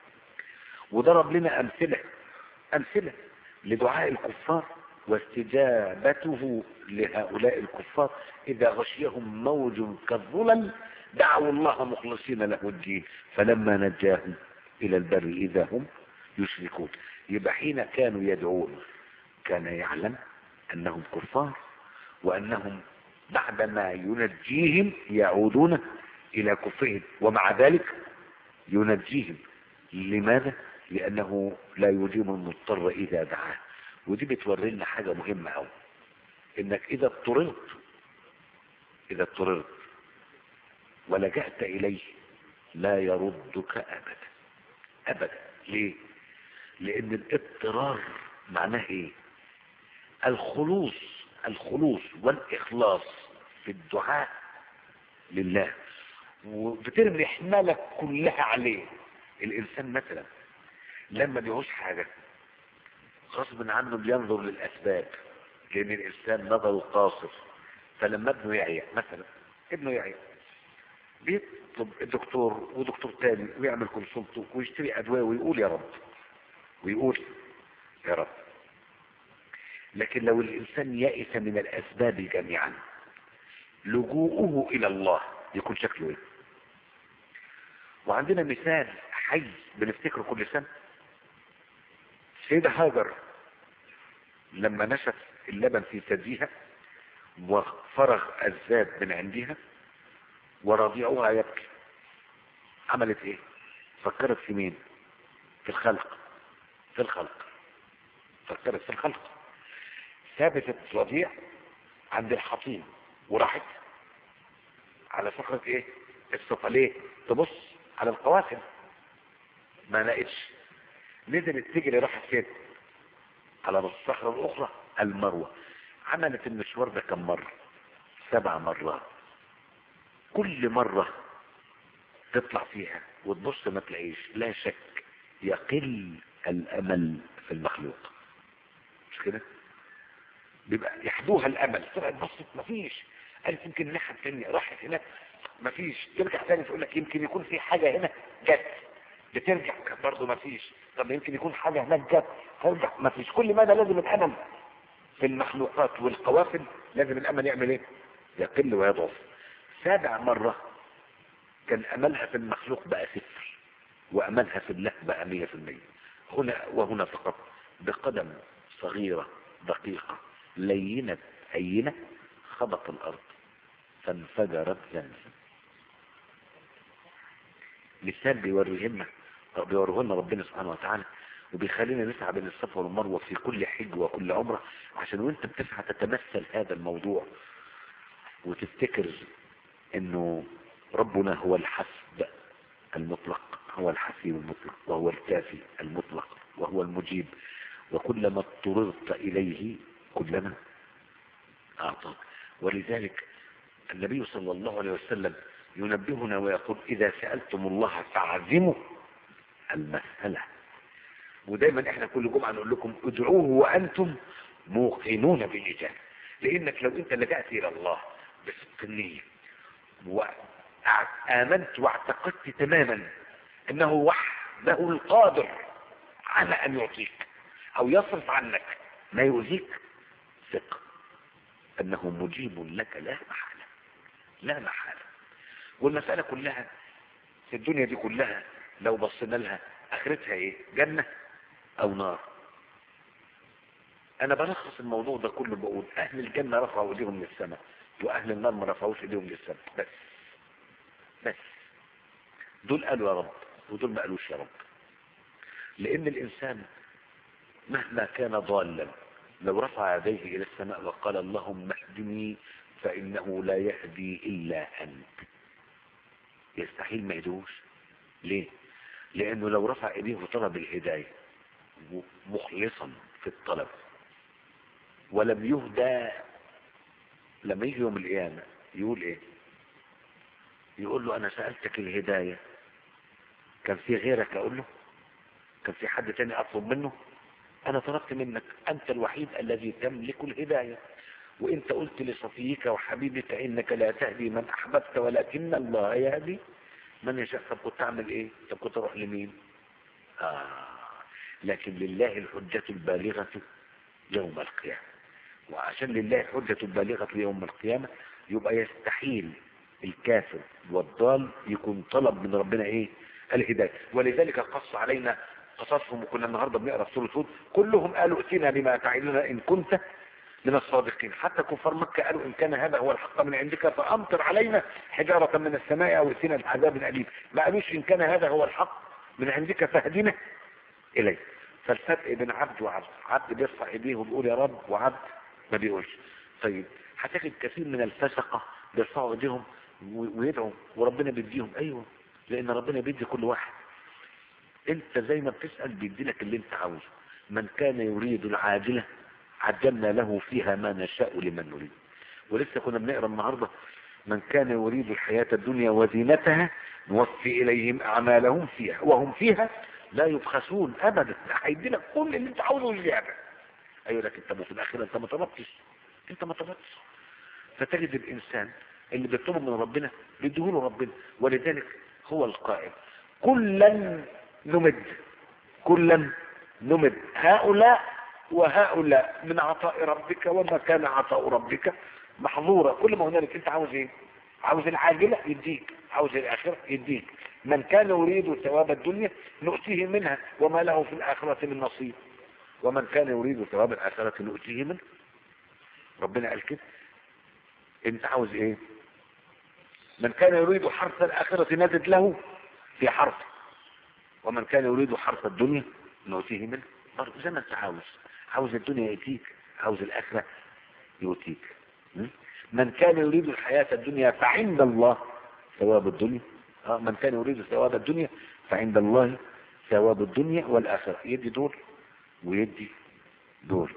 وضرب لنا أمثلة أمثلة لدعاء الكفار واستجابته لهؤلاء الكفار: إذا غشيهم موج كالظلل دعوا الله مخلصين له الدين فلما نجاهم إلى البر إذا هم يشركون. يبقى حين كانوا يدعون كان يعلم أنهم كفار، وأنهم بعدما ينجيهم يعودون إلى كفرهم، ومع ذلك ينجيهم. لماذا؟ لأنه لا يجيب المضطر إذا دعاه. ودي بتوري لنا حاجة مهمة أوي، إنك إذا اضطررت إذا اضطررت ولجأت إليه لا يردك أبدا أبدا. ليه؟ لأن الاضطرار معناه إيه؟ الخلوص الخلوص والإخلاص في الدعاء لله، وبترمي حمالك كلها عليه. الإنسان مثلا لما بيعوز حاجة غصب عنه بينظر للأسباب، لأن الإنسان نظره قاصر. فلما ابنه يعيا مثلا، ابنه يعيا بيطلب الدكتور ودكتور تاني ويعمل كونسلت ويشتري أدوية ويقول يا رب، ويقول يا رب. لكن لو الإنسان يئس من الأسباب جميعا، لجوءه إلى الله يكون شكله إيه؟ وعندنا مثال حي بنفتكره كل سنة: سيدة هاجر لما نشف اللبن في ثديها وفرغ الزاد من عندها ورضيعها يبكي، عملت ايه؟ فكرت في مين؟ في الخلق في الخلق فكرت في الخلق. ثابت الرضيع عند الحطيم وراحت على صخرة ايه؟ الصفا. ليه؟ تبص على القواسم، ما لقيتش، نزلت تجري راحت فين؟ على الصخرة الأخرى المروة. عملت المشوار ده كم مرة؟ سبع مرات. كل مرة تطلع فيها وتبص ما تلاقيش، لا شك يقل الأمل في المخلوق، مش كده؟ بيبقى يحدوها الأمل. طلعت بصت مفيش، قالت يمكن الناحية الثانية، راحت هناك مفيش، ترجع ثاني تقول لك يمكن يكون في حاجة هنا جت، بترجع برضه ما فيش. طب يمكن يكون حاجة هناك جت ترجع ما فيش. كل مدى لازم الأمل في المخلوقات والقوافل لازم الأمل يعمل ايه؟ يقل ويضعف. سابع مرة كان أملها في المخلوق بقى صفر وأملها في الله بقى مية في المية. هنا وهنا فقط بقدم صغيرة دقيقة لينة هينة خبط الأرض فانفجرت زمزم. مثال بيوريهن بيوريهن ربنا سبحانه وتعالى، وبيخلينا نسعى بين الصفا والمروة في كل حج وكل عمرة، عشان وانت بتسعى تتمثل هذا الموضوع وتفتكر انه ربنا هو الحسب المطلق، هو الحسيب المطلق، وهو الكافي المطلق، وهو المجيب، وكلما اضطررت اليه كلما اعطاك. ولذلك النبي صلى الله عليه وسلم ينبهنا ويقول اذا سألتم الله فاعزموا المسألة. ودايما احنا كل جمعة نقول لكم ادعوه وانتم موقنون بالاجابة، لانك لو انت لجأت الى الله بصدق النية وآمنت واعتقدت تماما انه وحده القادر على ان يعطيك او يصرف عنك ما يؤذيك، ثق انه مجيب لك لا محالة لا محالة. والمسألة كلها في الدنيا دي كلها لو بصينا لها اخرتها ايه؟ جنة او نار. انا بلخص الموضوع ده كله بقول اهل الجنة رفعوا ايديهم للسماء واهل النار ما رفعوش ايديهم للسماء، بس بس دول قالوا يا رب ودول ما قالوش يا رب. لان الانسان مهما كان ضالا لو رفع يديه الى السماء وقال اللهم اهدني فانه لا يهدي الا انت، يستحيل ما يدوش. ليه؟ لانه لو رفع ايديه وطلب الهداية مخلصا في الطلب ولم يهدى، لما يجي يوم القيامة يقول ايه؟ يقول له انا سألتك الهداية، كان في غيرك اقول له؟ كان في حد تاني اطلب منه؟ انا طلبت منك، انت الوحيد الذي تملك الهداية، وانت قلت لصفيك وحبيبك انك لا تهدي من احببت ولكن الله يهدي من يشاء. طب كنت اعمل ايه؟ طب كنت اروح لمين؟ آه. لكن لله الحجة البالغة يوم القيامة، وعشان لله الحجة البالغة يوم القيامة يبقى يستحيل الكافر والضال يكون طلب من ربنا ايه؟ الهداية. ولذلك قص علينا قصصهم، وكنا النهاردة بنقرأ في سورة هود كلهم قالوا ائتنا بما تعدنا ان كنت من الصادقين. حتى كفار مكة قالوا ان كان هذا هو الحق من عندك فامطر علينا حجارة من السماء او ائتنا بعذاب اليم. ما قالوش ان كان هذا هو الحق من عندك فاهدنا اليه. فالفرق بين عبد وعبد، عبد بيرفع ايديه وبيقول يا رب، وعبد ما بيقولش. طيب هتجد كثير من الفسقة بيرفعوا ايديهم ويدعوا وربنا بيديهم، ايوه لان ربنا بيدي كل واحد. انت زي ما بتسأل بيدي لك اللي انت عاوزه. من كان يريد العاجلة عجلنا له فيها ما نشاء لمن نريد. ولسه كنا بنقرا النهارده من كان يريد الحياة الدنيا وزينتها نوفي اليهم اعمالهم فيها وهم فيها لا يبخسون ابدا. هيدي لك كل اللي انت عاوزه وزياده. ايوه لكن طب في الاخير انت ما طلبتش، انت ما طلبتش. فتجد الانسان اللي بيطلبه من ربنا بيديهوله ربنا. ولذلك هو القائل كلا نمد كلا نمد هؤلاء وهؤلاء من عطاء ربك وما كان عطاء ربك محظورا. كل ما هنالك انت عاوز ايه؟ عاوز العاجلة يديك، عاوز الاخرة يديك. من كان يريد ثواب الدنيا نؤتيه منها وما له في الاخرة من نصيب ومن كان يريد ثواب الاخرة نؤتيه منه. ربنا قال كده. انت عاوز ايه؟ من كان يريد حرث الاخرة نزد له في حرثه ومن كان يريد حرث الدنيا نؤتيه منه. برضه زي ما انت عاوز، عاوز الدنيا يأتيك، عاوز الاخرة يؤتيك. من كان يريد الحياة الدنيا فعند الله ثواب الدنيا. اه من كان يريد ثواب الدنيا فعند الله ثواب الدنيا والآخرة. يدي دور ويدي دور.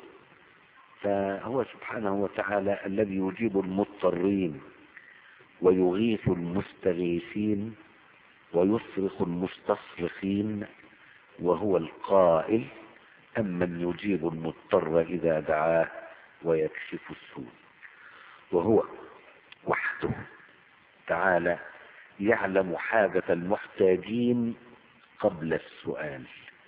فهو سبحانه وتعالى الذي يجيب المضطرين ويغيث المستغيثين ويصرخ المستصرخين، وهو القائل أمن يجيب المضطر إذا دعاه ويكشف السوء. وهو وحده تعالى يعلم حاجة المحتاجين قبل السؤال،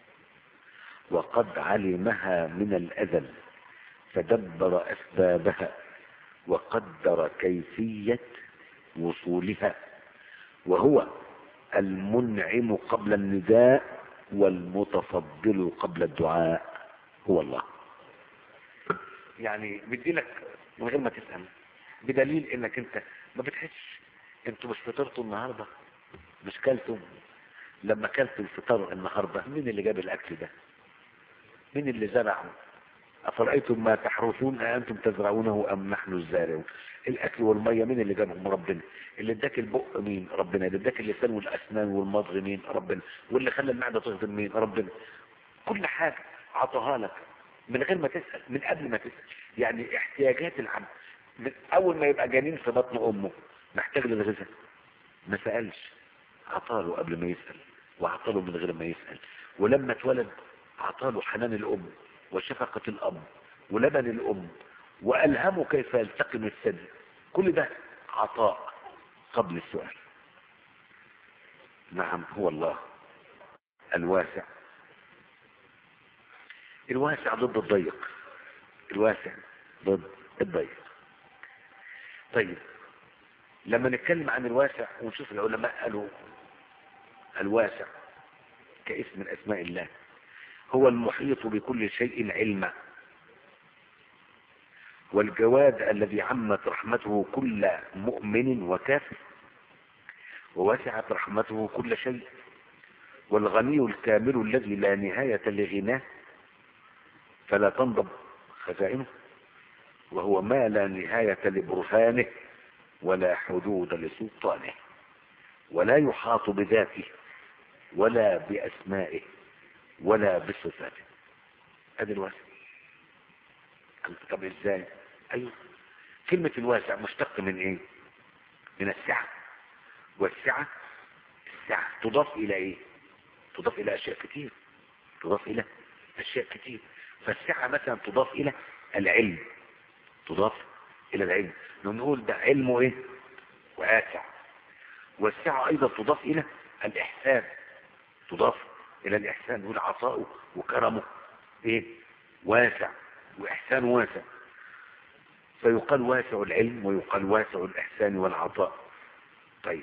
وقد علمها من الأزل فدبر أسبابها وقدر كيفية وصولها، وهو المنعم قبل النداء والمتفضل قبل الدعاء، هو الله. يعني بديلك من غير ما تسأل، بدليل انك انت ما بتحسش. انتوا مش فطرتوا النهارده؟ مش كلتوا؟ لما كلتوا الفطار النهارده مين اللي جاب الاكل ده؟ مين اللي زرعه؟ افرأيتم ما تحرثون أأنتم تزرعونه ام نحن الزارعون؟ الاكل والميه مين اللي جابهم؟ ربنا. اللي اداك البق مين؟ ربنا. اللي اداك اللسان والاسنان والمضغ مين؟ ربنا. واللي خلى المعده تهضم مين؟ ربنا. كل حاجه عطاها لك من غير ما تسال، من قبل ما تسال. يعني احتياجات العبد من اول ما يبقى جنين في بطن امه محتاج للغذاء، ما سالش، عطاله قبل ما يسال، وعطاله من غير ما يسال. ولما اتولد عطاله حنان الام وشفقة الأب ولبن الأم وألهمه كيف يلتقم الثدي. كل ده عطاء قبل السؤال. نعم، هو الله الواسع. الواسع ضد الضيق، الواسع ضد الضيق. طيب لما نتكلم عن الواسع ونشوف العلماء قالوا الواسع كاسم من أسماء الله، هو المحيط بكل شيء علما، والجواد الذي عمت رحمته كل مؤمن وكافر، ووسعت رحمته كل شيء، والغني الكامل الذي لا نهاية لغناه فلا تنضب خزائنه، وهو ما لا نهاية لبرهانه ولا حدود لسلطانه، ولا يحاط بذاته ولا بأسمائه ولا بصفاته. هذا الواسع. طب ازاي؟ ايوه، كلمة الواسع مشتق من ايه؟ من السعة. والسعة، السعة تضاف الى ايه؟ تضاف الى اشياء كتير، تضاف الى اشياء كتير. فالسعة مثلا تضاف الى العلم، تضاف الى العلم، نقول ده علمه ايه؟ واسع. والسعة ايضا تضاف الى الاحسان، تضاف الى الاحسان، نقول عطاؤه وكرمه ايه؟ واسع، واحسان واسع. فيقال واسع العلم ويقال واسع الاحسان والعطاء. طيب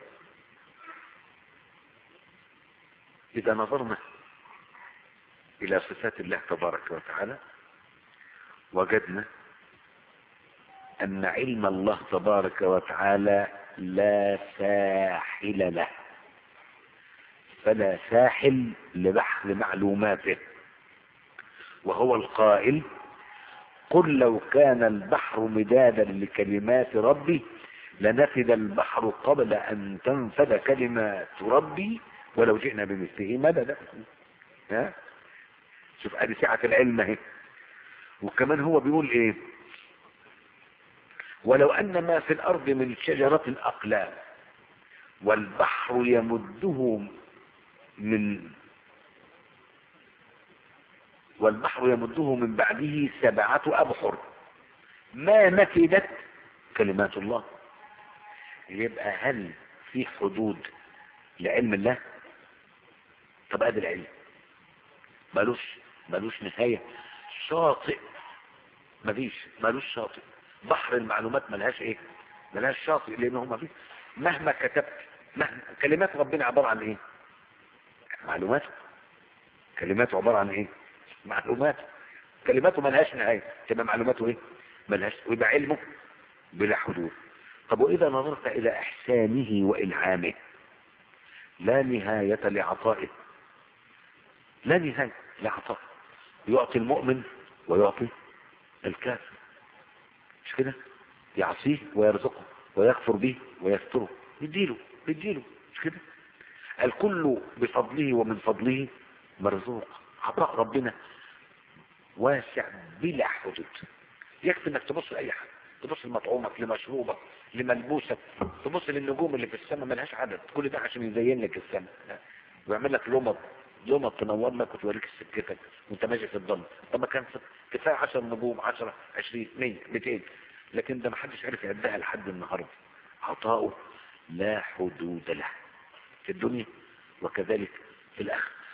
اذا نظرنا الى صفات الله تبارك وتعالى وجدنا ان علم الله تبارك وتعالى لا ساحل له، فلا ساحل لبحر معلوماته، وهو القائل قل لو كان البحر مدادا لكلمات ربي لنفد البحر قبل ان تنفد كلمات ربي ولو جئنا بمثله مددا. ها شوف ادي سعة العلم اهي. وكمان هو بيقول ايه؟ ولو ان ما في الارض من شجرة اقلام والبحر يمده من والبحر يمده من بعده سبعة ابحر ما نفدت كلمات الله. يبقى هل في حدود لعلم الله؟ طب ادي العلم مالوش مالوش نهاية. شاطئ مفيش، مالوش شاطئ. بحر المعلومات ملهاش ايه؟ ملهاش شاطئ، لانه ما فيش. مهما كتبت، مهما كلمات ربنا عبارة عن ايه؟ معلومات. كلماته عبارة عن ايه؟ معلومات. كلماته ملهاش نهاية، تبقى معلوماته ايه؟ ملهاش. ويبقى علمه بلا حدود. طب واذا نظرت الى احسانه وانعامه لا نهاية لعطائه، لا نهاية لعطائه. يعطي المؤمن ويعطي الكافر، مش كده؟ يعصيه ويرزقه ويكفر به ويستره، يديله يديله، مش كده؟ الكل بفضله ومن فضله مرزوق. عطاء ربنا واسع بلا حدود. يكفي انك تبص لاي حاجه، تبص لمطعومك، لمشروبك، لملبوسك، تبص للنجوم اللي في السماء ملهاش عدد. كل ده عشان يزين لك السماء ويعمل لك لمض، لمض تنور لك وتوريك سكتك وانت ماشي في الظل. طب ما كان كفايه عشر نجوم، عشرة، عشرين، مية، ميتين، لكن ده ما حدش عرف يعدها لحد النهارده. عطاؤه لا حدود له في الدنيا وكذلك في الاخره.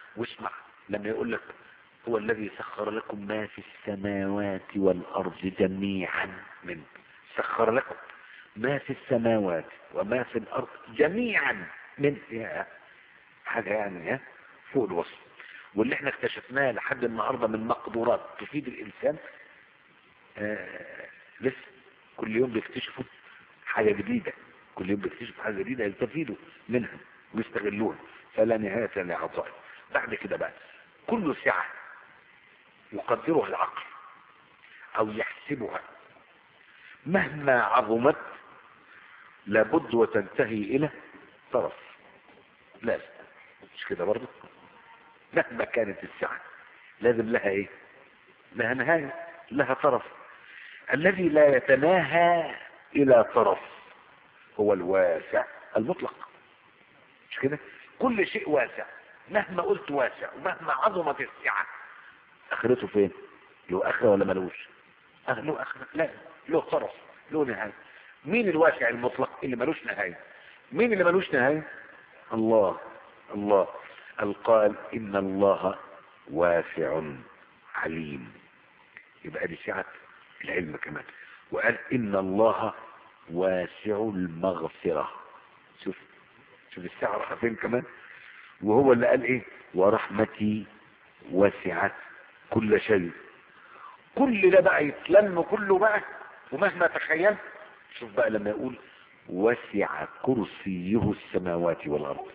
واسمع لما يقول لك هو الذي سخر لكم ما في السماوات والأرض جميعا منه. سخر لكم ما في السماوات وما في الأرض جميعا من حاجة يعني ها فوق الوصف. واللي احنا اكتشفناه لحد النهاردة من مقدورات تفيد الإنسان آه لسه كل يوم بيكتشفوا حاجة جديدة، كل يوم بيكتشفوا حاجة جديدة يستفيدوا منها ويستغلوها، فلا نهاية لعطائه. بعد كده بقى كل سعة يقدرها العقل او يحسبها مهما عظمت لابد وتنتهي الى طرف، لازم مش كده برضه؟ مهما كانت السعة لازم لها ايه؟ لها نهاية، لها طرف. الذي لا يتناهى الى طرف هو الواسع المطلق، مش كده؟ كل شيء واسع، مهما قلت واسع ومهما عظمت السعة اخرته فين؟ له اخره ولا ملوش؟ أه له اخره، لا له طرف، له نهاية. مين الواسع المطلق اللي ملوش نهاية؟ مين اللي ملوش نهاية؟ الله. الله القال ان الله واسع عليم، يبقى دي سعة العلم كمان. وقال ان الله واسع المغفرة، شوف شوف السعة راح فين كمان. وهو اللي قال ايه؟ ورحمتي وسعت كل شيء. كل ده بقى يتلم كله بقى، ومهما تخيل شوف بقى لما يقول وسع كرسيه السماوات والارض.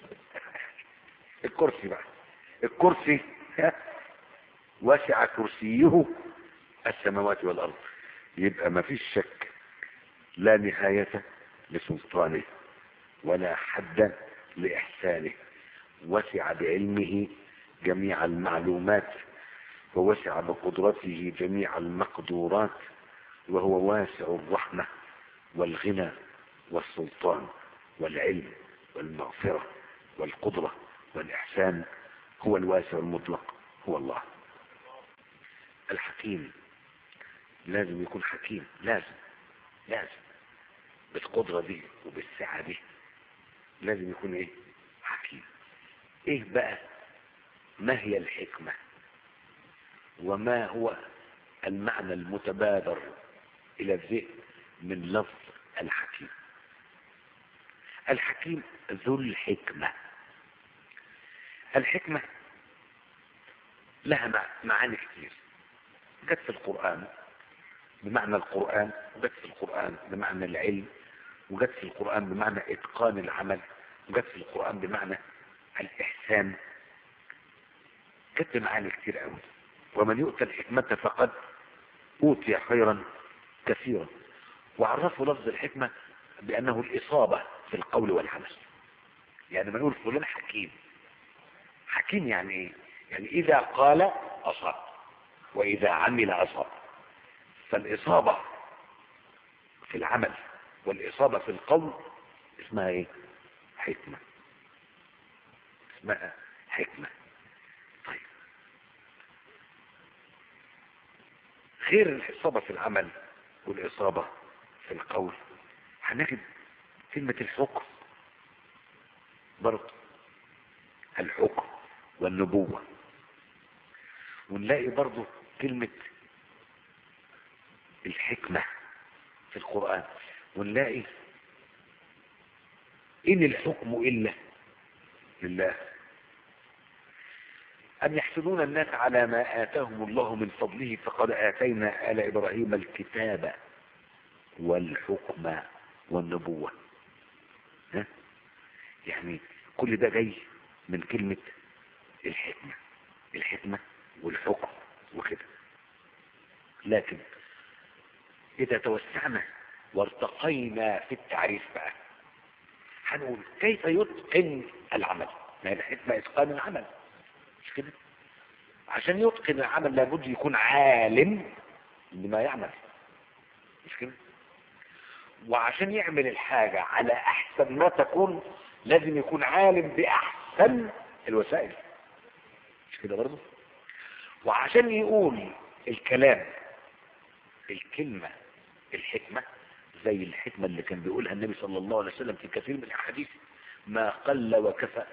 الكرسي بقى، الكرسي وسع كرسيه السماوات والارض. يبقى ما فيش شك لا نهاية لسلطانه ولا حد لإحسانه. وسع بعلمه جميع المعلومات، ووسع بقدرته جميع المقدورات، وهو واسع الرحمة والغنى والسلطان والعلم والمغفرة والقدرة والإحسان. هو الواسع المطلق، هو الله. الحكيم لازم يكون حكيم، لازم لازم بالقدرة دي وبالسعة دي لازم يكون ايه؟ حكيم. ايه بقى ما هي الحكمة وما هو المعنى المتبادر الى الذهن من لفظ الحكيم؟ الحكيم ذو الحكمة. الحكمة لها معاني كتير، جت في القرآن بمعنى القرآن، وجت في القرآن بمعنى العلم، وجت في القرآن بمعنى إتقان العمل، وجت في القرآن بمعنى الإحسان. جت بمعاني كتير قوي. ومن يؤتى الحكمة فقد أوتي خيرا كثيرا. وعرفوا لفظ الحكمة بأنه الإصابة في القول والعمل. يعني ما نقول فلان حكيم، حكيم يعني إيه؟ يعني إذا قال أصاب وإذا عمل أصاب. فالإصابة في العمل والإصابة في القول اسمها إيه؟ حكمة. اسمها حكمة. طيب غير الإصابة في العمل والإصابة في القول هنجد كلمة الحكم برضه، الحكم والنبوة. ونلاقي برضه كلمة الحكمة في القرآن. ونلاقي إن الحكم إلا لله أن يحسدون الناس على ما آتاهم الله من فضله فقد آتينا آل إبراهيم الكتاب والحكم والنبوة. ها؟ يعني كل ده جاي من كلمة الحكمة، الحكمة والحكم وكده. لكن إذا توسعنا وارتقينا في التعريف بقى هنقول كيف يتقن العمل. ما هي الحكمة إتقان العمل، مش كده؟ عشان يتقن العمل لابد يكون عالم بما يعمل، مش كده؟ وعشان يعمل الحاجة على أحسن ما تكون لازم يكون عالم بأحسن الوسائل، مش كده برضه؟ وعشان يقول الكلام الكلمة الحكمة زي الحكمة اللي كان بيقولها النبي صلى الله عليه وسلم في كثير من الأحاديث: ما قل وكفى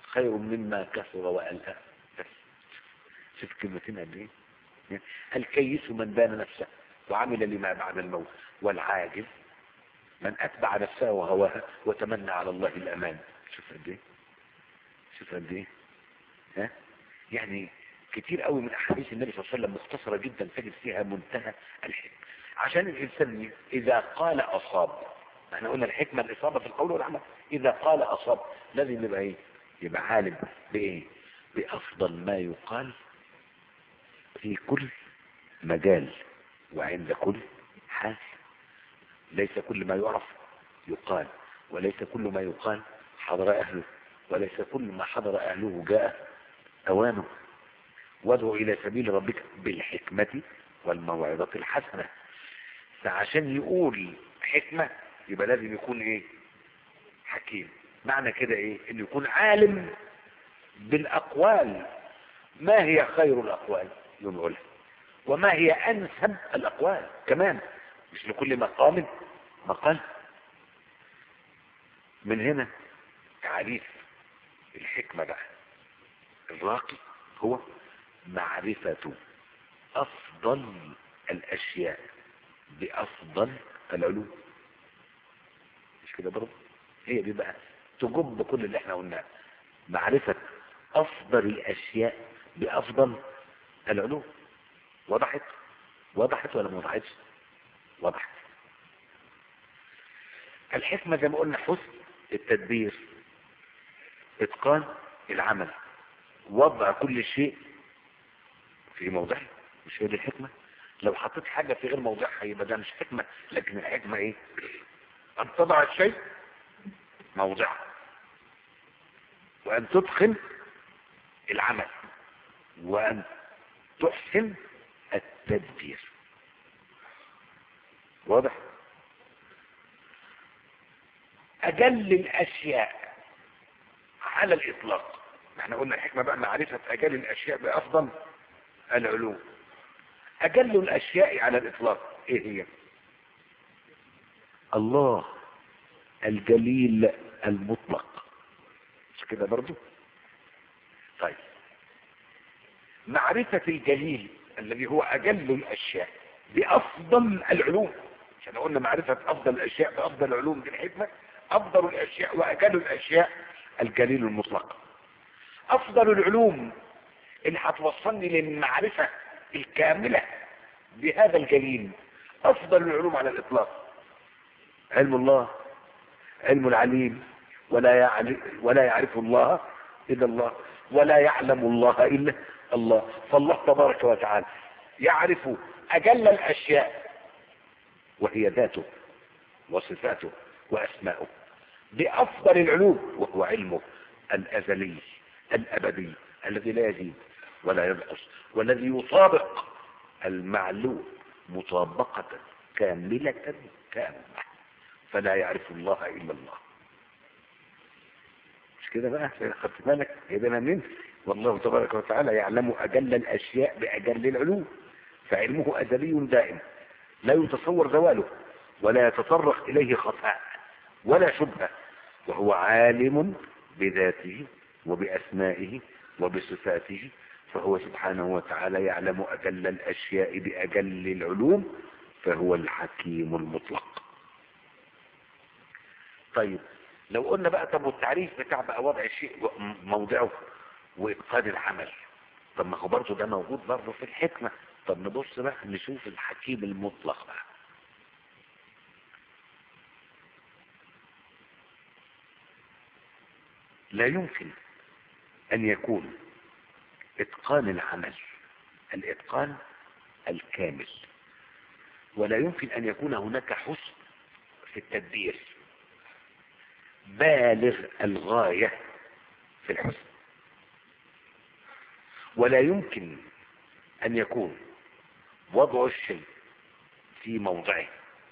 خير مما كثر وألهى. بس شوف كلمتين قد ايه. الكيس من بان نفسه وعمل لما بعد الموت، والعاجز من اتبع نفسه وهواها وتمنى على الله الامان. شوف قد ايه، شوف قد ايه. ها يعني كتير قوي من احاديث النبي صلى الله عليه وسلم مختصره جدا تجد فيها منتهى الحكمه، عشان الانسان اذا قال اصاب. احنا قلنا الحكمه الاصابه في القول والعمل. اذا قال اصاب لازم يبقى ايه؟ يبقى عالم بايه؟ بافضل ما يقال في كل مجال وعند كل حال. ليس كل ما يعرف يقال، وليس كل ما يقال حضر اهله، وليس كل ما حضر اهله جاء اوانه. وادعو الى سبيل ربك بالحكمة والموعظة الحسنة. فعشان يقول حكمة يبقى لازم يكون ايه؟ حكيم. معنى كده ايه؟ انه يكون عالم بالاقوال، ما هي خير الاقوال ينقلها، وما هي انسب الاقوال كمان، مش لكل مقام مقال. من هنا تعريف الحكمة بقى الراقي هو معرفة افضل الاشياء بافضل العلوم. مش كده برضه؟ هي دي بقى تجب كل اللي احنا قلناه. معرفة افضل الاشياء بافضل العلوم. وضحت؟ وضحت ولا ما وضحتش؟ وضحت. الحكمة زي ما قلنا حسن التدبير، اتقان العمل، وضع كل شيء في موضعه. مش هي دي الحكمة؟ لو حطيت حاجة في غير موضعها يبقى ده مش حكمة. لكن الحكمة ايه؟ ان تضع الشيء موضعه، وان تتقن العمل، وان تحسن التدبير. واضح؟ اجل الاشياء على الاطلاق. احنا قلنا الحكمة بقى معرفة اجل الاشياء بافضل العلوم. اجل الاشياء على الاطلاق ايه هي؟ الله الجليل المطلق. مش كده برضو؟ طيب معرفة الجليل الذي هو اجل الاشياء بافضل العلوم. عشان قلنا معرفة افضل الاشياء بافضل العلوم دي الحكمة. افضل الاشياء واجل الاشياء الجليل المطلق. افضل العلوم اللي هتوصلني للمعرفة الكاملة بهذا الجليل، افضل العلوم على الاطلاق علم الله، علم العليم. ولا يعرف ولا يعرف الله الا الله، ولا يعلم الله الا الله. فالله تبارك وتعالى يعرف اجل الاشياء وهي ذاته وصفاته واسماؤه بافضل العلوم، وهو علمه الازلي الابدي الذي لا يزيد ولا ينقص، والذي يطابق المعلوم مطابقة كاملة كاملة. فلا يعرف الله الا الله. مش كده بقى؟ خدت بالك؟ يبقى منين؟ والله تبارك وتعالى يعلم اجل الاشياء باجل العلوم، فعلمه ازلي دائم لا يتصور زواله، ولا يتطرق اليه خفاء ولا شبهة، وهو عالم بذاته وباسمائه وبصفاته. فهو سبحانه وتعالى يعلم اجل الاشياء باجل العلوم، فهو الحكيم المطلق. طيب لو قلنا بقى طب والتعريف بتاع بقى وضع الشيء موضعه واتقان العمل، طب ما هو برضه ده موجود برضه في الحكمة. طب نبص بقى نشوف الحكيم المطلق بقى. لا يمكن ان يكون اتقان العمل الاتقان الكامل، ولا يمكن ان يكون هناك حسن في التدبير بالغ الغاية في الحسن، ولا يمكن ان يكون وضع الشيء في موضعه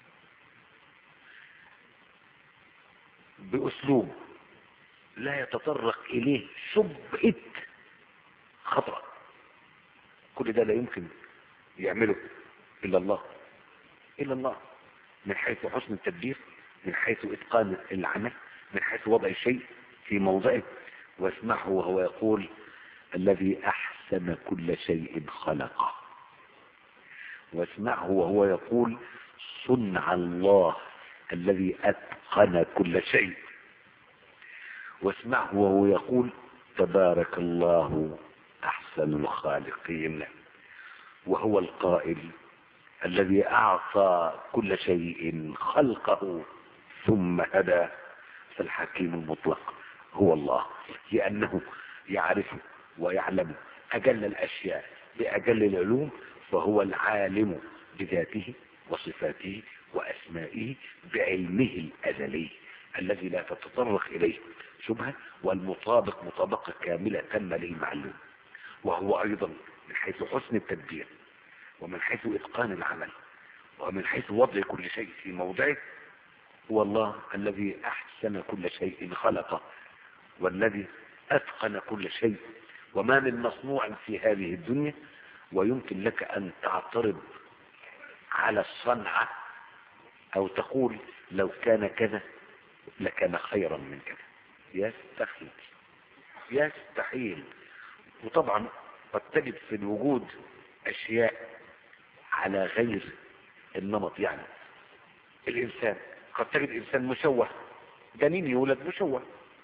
باسلوب لا يتطرق اليه شبهة خطأ. كل ده لا يمكن يعمله الا الله، الا الله، من حيث حسن التدبير، من حيث اتقان العمل، من حيث وضع الشيء في موضعه. واسمعه وهو يقول الذي أحسن كل شيء خلقه. واسمعه وهو يقول صنع الله الذي أتقن كل شيء. واسمعه وهو يقول تبارك الله أحسن الخالقين. وهو القائل الذي أعطى كل شيء خلقه ثم هدى. فالحكيم المطلق هو الله، لأنه يعرف ويعلم أجل الأشياء بأجل العلوم، فهو العالم بذاته وصفاته وأسمائه بعلمه الأزلي الذي لا تتطرق إليه شبهة، والمطابق مطابقة كاملة تم للمعلوم. وهو أيضا من حيث حسن التدبير، ومن حيث إتقان العمل، ومن حيث وضع كل شيء في موضعه، هو الله الذي أحسن كل شيء خلقه، والذي أتقن كل شيء. وما من مصنوع في هذه الدنيا ويمكن لك أن تعترض على الصنعة أو تقول لو كان كذا لكان خيرا من كذا. يستحيل يستحيل. وطبعا قد تجد في الوجود أشياء على غير النمط. يعني الإنسان قد تجد إنسان مشوه، جنين يولد مشوه.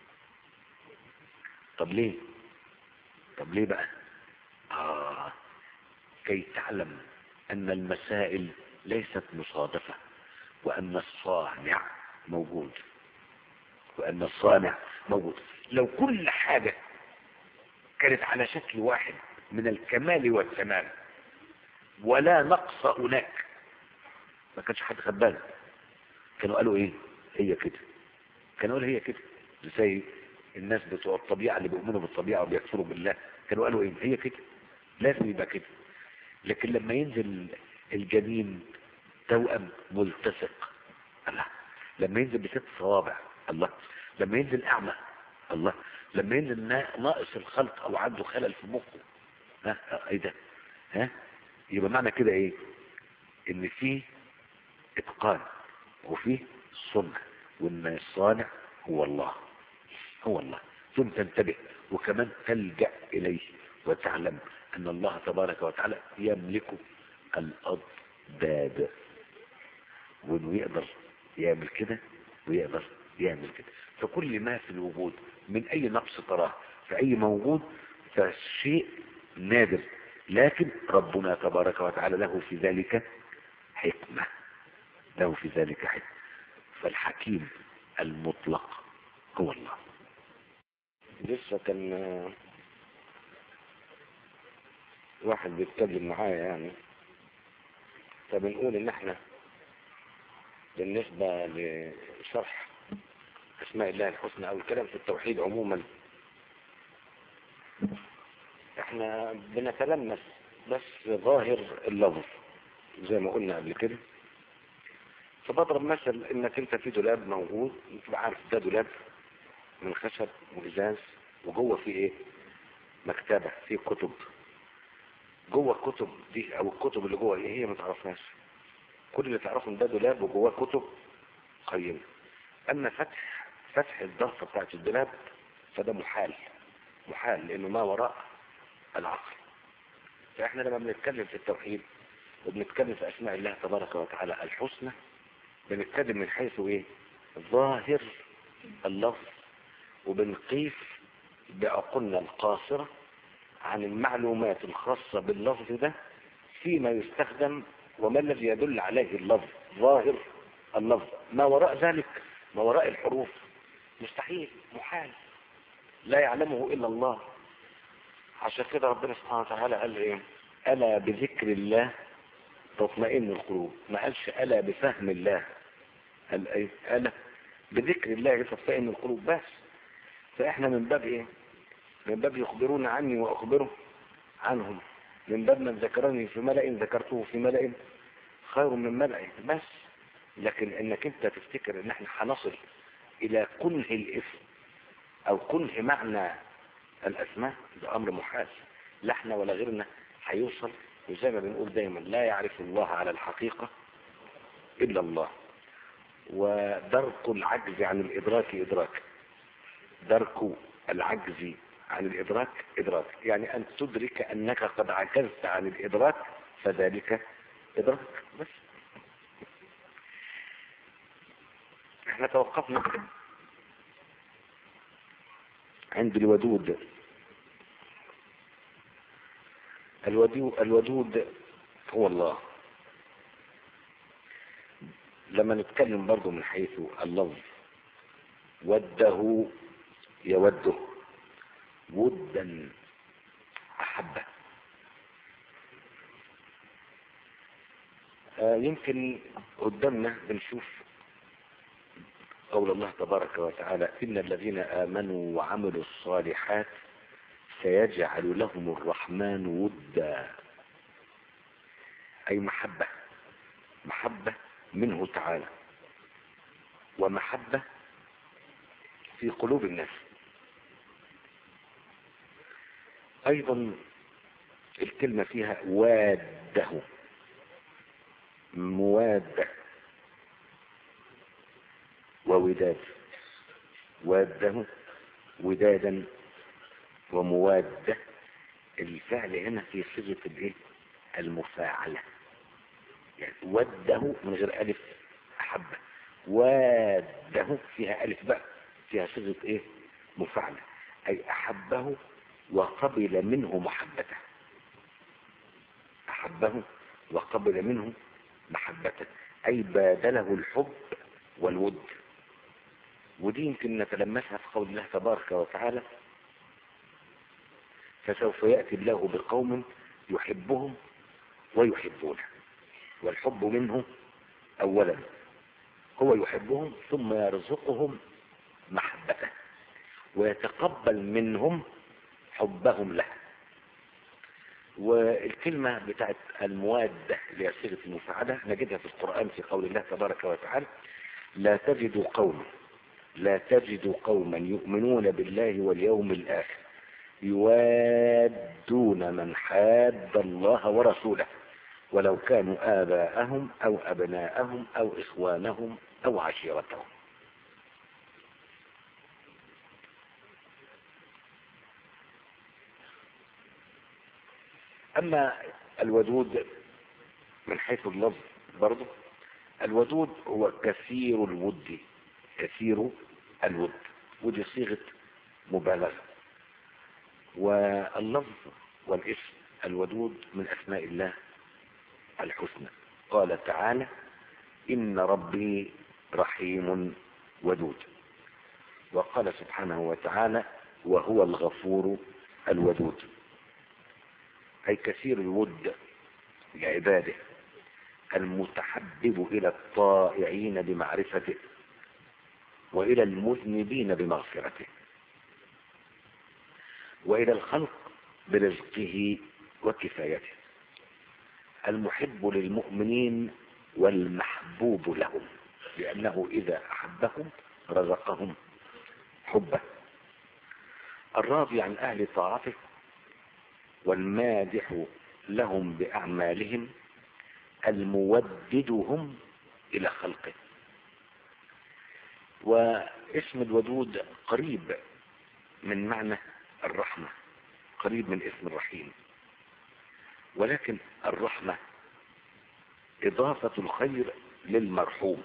طب ليه؟ طب ليه بقى؟ آه كي تعلم أن المسائل ليست مصادفة، وأن الصانع موجود، وأن الصانع موجود. لو كل حاجة كانت على شكل واحد من الكمال والتمام ولا نقص هناك ما كانش حد خد باله. كانوا قالوا ايه؟ هي كده. كانوا قالوا هي كده، زي الناس بتوع الطبيعة اللي بيؤمنوا بالطبيعة وبيكفروا بالله. كانوا قالوا ايه؟ هي كده، لازم يبقى كده. لكن لما ينزل الجنين توأم ملتصق، الله. لما ينزل بست صوابع، الله. لما ينزل اعمى، الله. لما ينزل ناقص الخلق او عنده خلل في مخه، ها ايه ده؟ ها يبقى معنى كده ايه؟ ان فيه اتقان وفيه صنع، وان الصانع هو الله، هو الله. ثم تنتبه وكمان تلجأ اليه وتعلم ان الله تبارك وتعالى يملك الاضداد، وانه يقدر يعمل كده ويقدر يعمل كده. فكل ما في الوجود من اي نقص تراه في اي موجود فشيء نادر، لكن ربنا تبارك وتعالى له في ذلك حكمة، له في ذلك حكمة. فالحكيم المطلق هو الله. لسه كان واحد بيتكلم معايا يعني، فبنقول ان احنا بالنسبة لشرح اسماء الله الحسنى او الكلام في التوحيد عموما، احنا بنتلمس بس ظاهر اللفظ زي ما قلنا قبل كده. فبضرب مثل انك انت في دولاب موجود، انت عارف ده دولاب من خشب وازاز، وجوه فيه ايه؟ مكتبة فيه كتب. جوه الكتب دي او الكتب اللي جوه ايه هي ما تعرفهاش. كل اللي تعرفه ان ده دولاب وجواه كتب قيمة. اما فتح فتح الضغطة بتاعت الدولاب فده محال، محال لانه ما وراء العقل. فاحنا لما بنتكلم في التوحيد وبنتكلم في اسماء الله تبارك وتعالى الحسنى، بنتكلم من حيث ايه؟ ظاهر اللفظ، وبنقيس بعقولنا القاصرة عن المعلومات الخاصة باللفظ ده فيما يستخدم وما الذي يدل عليه اللفظ. ظاهر اللفظ، ما وراء ذلك، ما وراء الحروف مستحيل، محال، لا يعلمه إلا الله. عشان كده ربنا سبحانه وتعالى قال ايه؟ ألا بذكر الله تطمئن القلوب. ما قالش ألا بفهم الله، قال ايه؟ ألا بذكر الله تطمئن القلوب بس. فاحنا من باب ايه؟ من باب يخبرون عني واخبره عنهم، من باب من ذكرني في ملأ ذكرته في ملأ خير من ملأ بس. لكن انك انت تفتكر ان احنا هنصل الى كنه الاسم او كنه معنى الاسماء، ده امر محال. لا احنا ولا غيرنا هيوصل. وزي ما بنقول دايما لا يعرف الله على الحقيقة الا الله. ودرك العجز عن الادراك ادراك، درك العجز عن الإدراك إدراك، يعني أن تدرك أنك قد عجزت عن الإدراك فذلك إدراك. بس احنا توقفنا عند الودود. الودود, الودود هو الله. لما نتكلم برضو من حيث اللفظ، وده يوده، ودا أحبه. آه يمكن قدامنا بنشوف قول الله تبارك وتعالى: إن الذين آمنوا وعملوا الصالحات سيجعل لهم الرحمن ودا، أي محبة، محبة منه تعالى، ومحبة في قلوب الناس. أيضا الكلمة فيها واده، مواد ووداد، واده ودادا ومواد. الفعل هنا في صيغة الايه؟ المفاعلة، يعني وده من غير ألف أحبه، واده فيها ألف بقى، فيها صيغة ايه؟ مفاعلة، أي أحبه وقبل منه محبته، أحبه وقبل منه محبته، أي بادله الحب والود. ودي يمكن نتلمسها في قول الله تبارك وتعالى: فسوف يأتي الله بقوم يحبهم ويحبونه. والحب منه أولا، هو يحبهم ثم يرزقهم محبته ويتقبل منهم حبهم له. والكلمة بتاعت المواد اللي هي صيغة المفاعلة نجدها في القرآن في قول الله تبارك وتعالى: لا تجد قوما لا تجد قوما يؤمنون بالله واليوم الآخر يوادون من حاد الله ورسوله ولو كانوا آباءهم أو أبناءهم أو إخوانهم أو عشيرتهم. أما الودود من حيث اللفظ برضه، الودود هو كثير الود، كثير الود، ودي صيغة مبالغة. واللفظ والاسم الودود من أسماء الله الحسنى. قال تعالى: إن ربي رحيم ودود. وقال سبحانه وتعالى: وهو الغفور الودود، أي كثير الود لعباده، المتحبب إلى الطائعين بمعرفته وإلى المذنبين بمغفرته وإلى الخلق برزقه وكفايته، المحب للمؤمنين والمحبوب لهم، لأنه إذا أحبهم رزقهم حبه، الراضي عن أهل طاعته والمادح لهم بأعمالهم، الموددهم إلى خلقه. واسم الودود قريب من معنى الرحمة، قريب من اسم الرحيم، ولكن الرحمة إضافة الخير للمرحوم،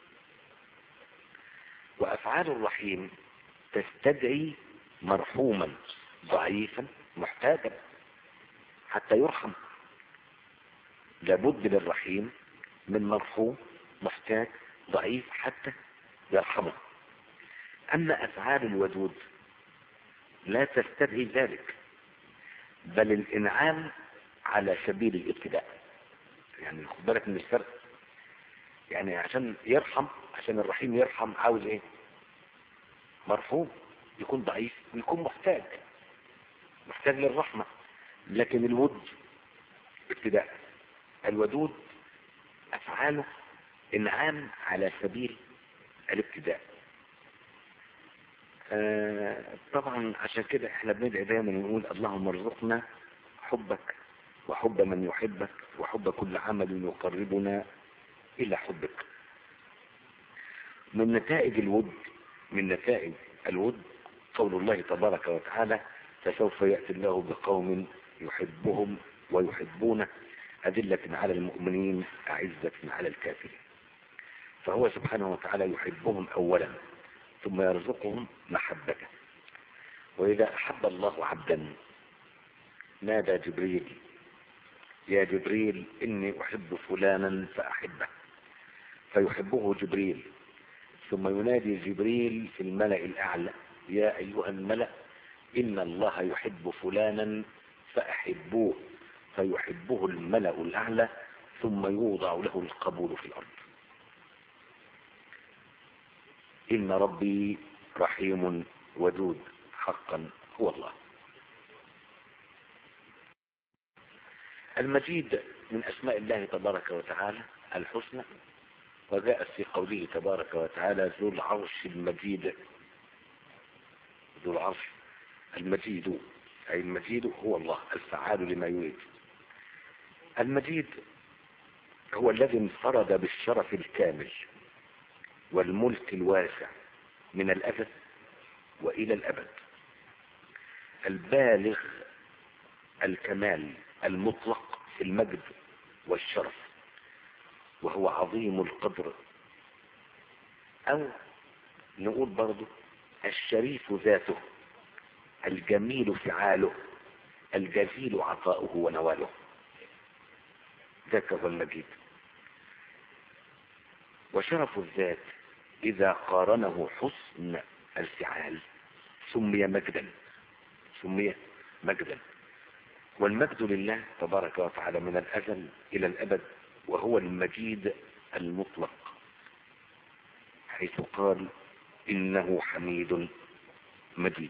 وأفعال الرحيم تستدعي مرحوما ضعيفا محتاجا حتى يرحم. لابد للرحيم من مرحوم محتاج ضعيف حتى يرحمه. أما أفعال الودود لا تستدعي ذلك، بل الإنعام على سبيل الابتداء. يعني خد بالك من الفرق، يعني عشان يرحم، عشان الرحيم يرحم عاوز ايه؟ مرحوم، يكون ضعيف ويكون محتاج محتاج للرحمة. لكن الود ابتداء، الودود أفعاله إنعام على سبيل الابتداء. آه طبعا عشان كده احنا بندعي دايما ونقول: اللهم ارزقنا حبك وحب من يحبك وحب كل عمل يقربنا إلى حبك. من نتائج الود من نتائج الود قول الله تبارك وتعالى فسوف يأتي الله بقوم يحبهم ويحبونه أذلة على المؤمنين أعزة على الكافرين. فهو سبحانه وتعالى يحبهم أولا ثم يرزقهم محبته. وإذا أحب الله عبدا نادى جبريل يا جبريل إني أحب فلانا فأحبه، فيحبه جبريل، ثم ينادي جبريل في الملأ الأعلى يا أيها الملأ إن الله يحب فلانا فأحبوه، فيحبه الملأ الأعلى ثم يوضع له القبول في الأرض. إن ربي رحيم ودود حقا هو الله. المجيد من أسماء الله تبارك وتعالى الحسنى، وجاءت في قوله تبارك وتعالى ذو العرش المجيد. ذو العرش المجيد أي المجيد هو الله الفعال لما يريد. المجيد هو الذي انفرد بالشرف الكامل والملك الواسع من الأبد وإلى الأبد، البالغ الكمال المطلق في المجد والشرف، وهو عظيم القدر، أو نقول برضو الشريف ذاته، الجميل فعاله، الجزيل عطاؤه ونواله، ذاك هو المجيد. وشرف الذات إذا قارنه حسن الفعال سمي مجدا، سمي مجدا. والمجد لله تبارك وتعالى من الأزل إلى الأبد، وهو المجيد المطلق، حيث قال إنه حميد مجيد.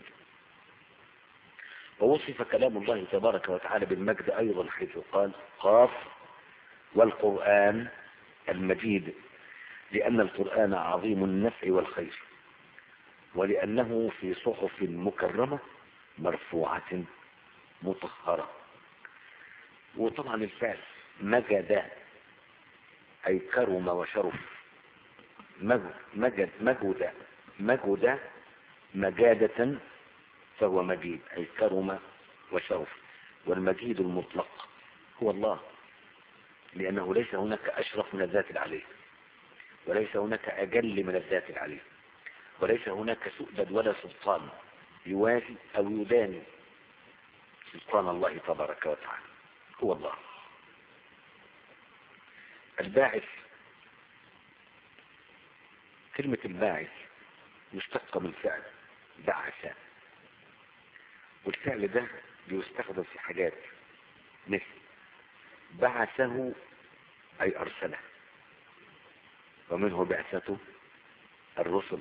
ووصف كلام الله تبارك وتعالى بالمجد أيضا حيث قال قاف والقرآن المجيد، لأن القرآن عظيم النفع والخير، ولأنه في صحف مكرمة مرفوعة مطهرة. وطبعا الفعل مجد أي كرم وشرف، مجد مجد مجد مجد مجادة فهو مجيد أي كرم وشرف. والمجيد المطلق هو الله، لأنه ليس هناك أشرف من الذات العليه، وليس هناك أجل من الذات العليه، وليس هناك سؤدد ولا سلطان يوازي أو يداني سلطان الله تبارك وتعالى، هو الله. الباعث، كلمة الباعث مشتقة من فعل بعث، والفعل ده بيستخدم في حاجات مثل بعثه أي أرسله، ومنه بعثته الرسل.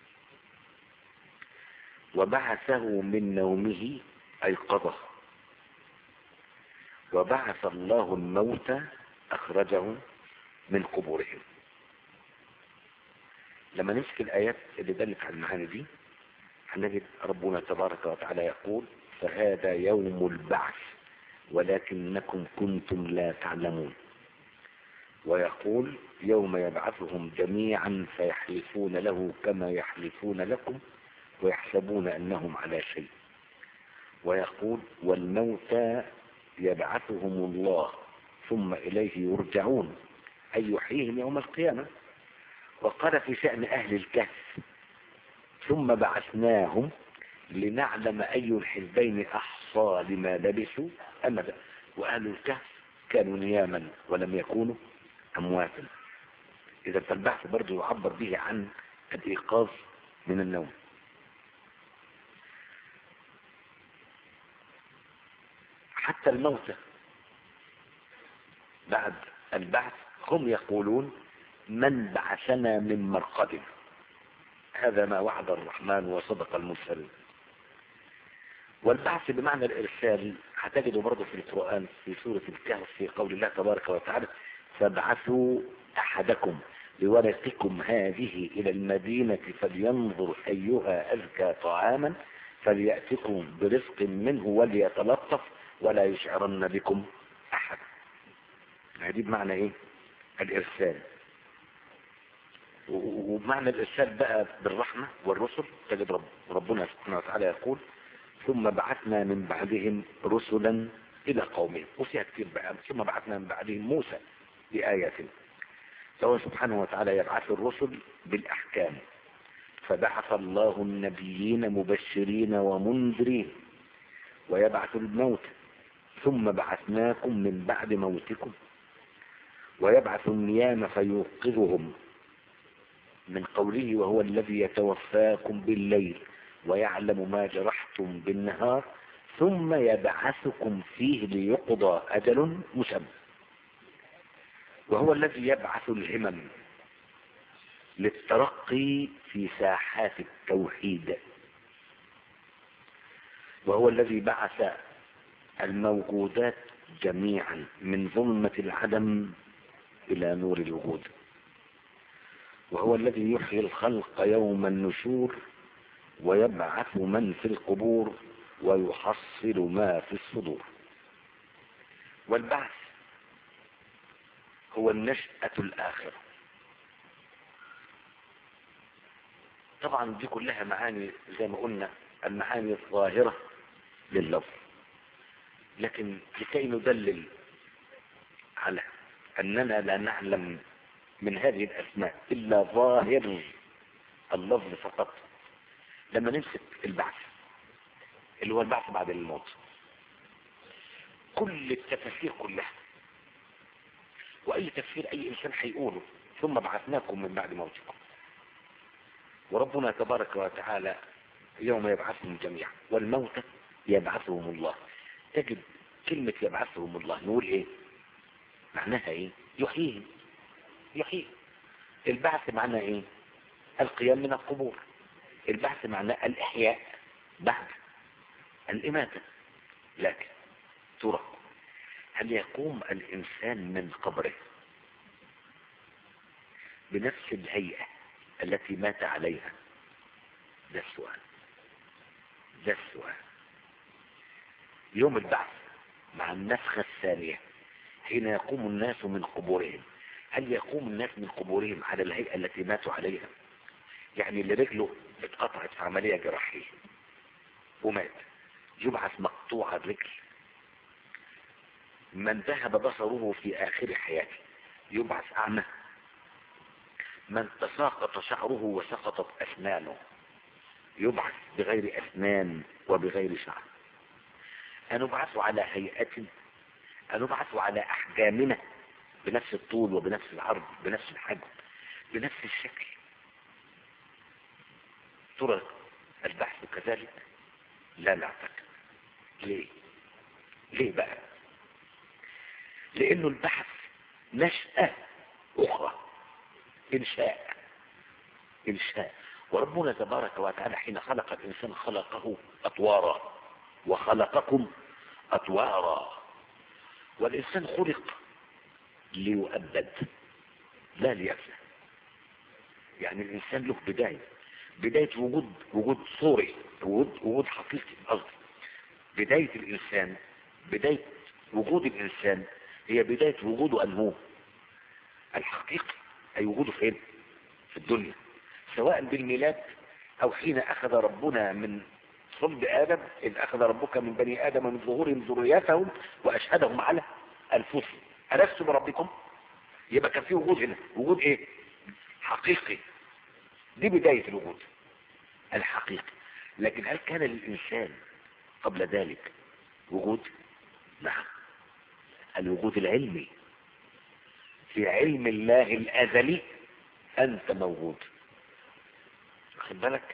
وبعثه من نومه أي قضى. وبعث الله الموتى أخرجه من قبورهم. لما نمسك الآيات اللي دلت على المعاني دي هنجد ربنا تبارك وتعالى يقول فهذا يوم البعث ولكنكم كنتم لا تعلمون. ويقول يوم يبعثهم جميعا فيحلفون له كما يحلفون لكم ويحسبون أنهم على شيء. ويقول والموتى يبعثهم الله ثم إليه يرجعون أي يحييهم يوم القيامة. وقال في شأن أهل الكهف ثم بعثناهم لنعلم أي الحزبين أحصى لما لبثوا أمدا. وأهل الكهف كانوا نياما ولم يكونوا أمواتا. إذا فالبحث برضو يعبر به عن الإيقاظ من النوم. حتى الموتى بعد البعث هم يقولون من بعثنا من مرقدنا، هذا ما وعد الرحمن وصدق المرسلين. والبعث بمعنى الإرسال هتجده برضه في القرآن في سورة الكهف في قول الله تبارك وتعالى فابعثوا أحدكم بورقكم هذه إلى المدينة فلينظر أيها أزكى طعاما فليأتكم برزق منه وليتلطف ولا يشعرن بكم أحد. هذه بمعنى إيه؟ الإرسال. ومعنى الإرسال بقى بالرحمة والرسل تجد رب ربنا سبحانه وتعالى يقول ثم بعثنا من بعدهم رسلا إلى قومهم، وفيها كتير بقى ثم بعثنا من بعدهم موسى بآياتنا. فهو سبحانه وتعالى يبعث الرسل بالأحكام، فبعث الله النبيين مبشرين ومنذرين، ويبعث الموت ثم بعثناكم من بعد موتكم، ويبعث النيام فيوقظهم من قوله وهو الذي يتوفاكم بالليل ويعلم ما جرحتم بالنهار ثم يبعثكم فيه ليقضى أجل مسمى. وهو الذي يبعث الهمم للترقي في ساحات التوحيد، وهو الذي بعث الموجودات جميعا من ظلمة العدم إلى نور الوجود، وهو الذي يحيي الخلق يوم النشور ويبعث من في القبور ويحصل ما في الصدور. والبعث هو النشأة الآخرة. طبعا دي كلها معاني زي ما قلنا المعاني الظاهرة لللفظ، لكن لكي ندلل على أننا لا نعلم من هذه الأسماء إلا ظاهر اللفظ فقط، لما نمسك البعث اللي هو البعث بعد الموت، كل التفاسير كلها وأي تفسير أي إنسان هيقوله ثم بعثناكم من بعد موتكم، وربنا تبارك وتعالى يوم يبعثهم جميعا والموت يبعثهم الله. تجد كلمة يبعثهم الله نقول إيه معناها؟ إيه؟ يحييهم. يحيي. البعث معناه إيه؟ القيام من القبور. البعث معناه الإحياء بعد الإماتة. لكن ترى هل يقوم الإنسان من قبره بنفس الهيئة التي مات عليها؟ ده السؤال. ده السؤال. يوم البعث مع النفخة الثانية حين يقوم الناس من قبورهم، هل يقوم الناس من قبورهم على الهيئة التي ماتوا عليها؟ يعني اللي رجله اتقطعت في عملية جراحية ومات يبعث مقطوع الرجل. من ذهب بصره في آخر حياته يبعث أعمى. من تساقط شعره وسقطت أسنانه يبعث بغير أسنان وبغير شعر. أنبعث على هيئة، أنبعث على أحجامنا بنفس الطول وبنفس العرض بنفس الحجم بنفس الشكل. ترى البحث كذلك؟ لا نعتقد. ليه؟ ليه بقى؟ لأنه البحث نشأة أخرى، إنشاء إنشاء وربنا تبارك وتعالى حين خلق الإنسان خلقه أطوارا وخلقكم أطوارا. والإنسان خلق ليؤبد لا ليفنى. يعني الإنسان له بداية، بداية وجود وجود صوري، وجود وجود حقيقي. قصدي بداية الإنسان، بداية وجود الإنسان هي بداية وجوده أنه الحقيقي، أي وجوده فين؟ في الدنيا، سواء بالميلاد أو حين أخذ ربنا من صلب آدم، إذ أخذ ربك من بني آدم من ظهورهم ذرياتهم وأشهدهم على أنفسهم ألست بربكم. يبقى كان في وجود هنا، وجود إيه؟ حقيقي. دي بداية الوجود الحقيقي. لكن هل كان للإنسان قبل ذلك وجود؟ نعم، الوجود العلمي. في علم الله الأزلي أنت موجود. واخد بالك؟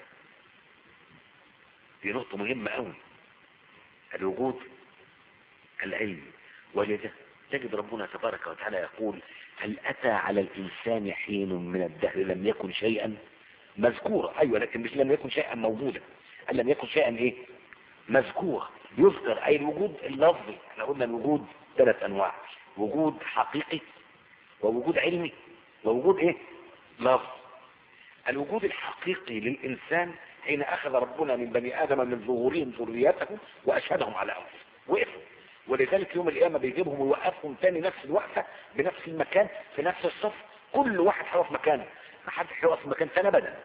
دي نقطة مهمة أوي، الوجود العلمي. ولذا تجد ربنا تبارك وتعالى يقول هل أتى على الإنسان حين من الدهر لم يكن شيئا مذكورا. أيوة، لكن مش لم يكن شيئا موجودا، هل لم يكن شيئا إيه؟ مذكورا. يذكر أي الوجود اللفظي. احنا قلنا الوجود ثلاث أنواع، وجود حقيقي ووجود علمي ووجود إيه؟ لفظ. الوجود الحقيقي للإنسان حين أخذ ربنا من بني آدم من ظهورهم ذرياتهم وأشهدهم على أنفسهم وقفوا. ولذلك يوم القيامة بيجيبهم ويوقفهم تاني نفس الوقفة بنفس المكان في نفس الصف، كل واحد حرف مكانه. ما حدش هيقف في مكان ثاني ابدا.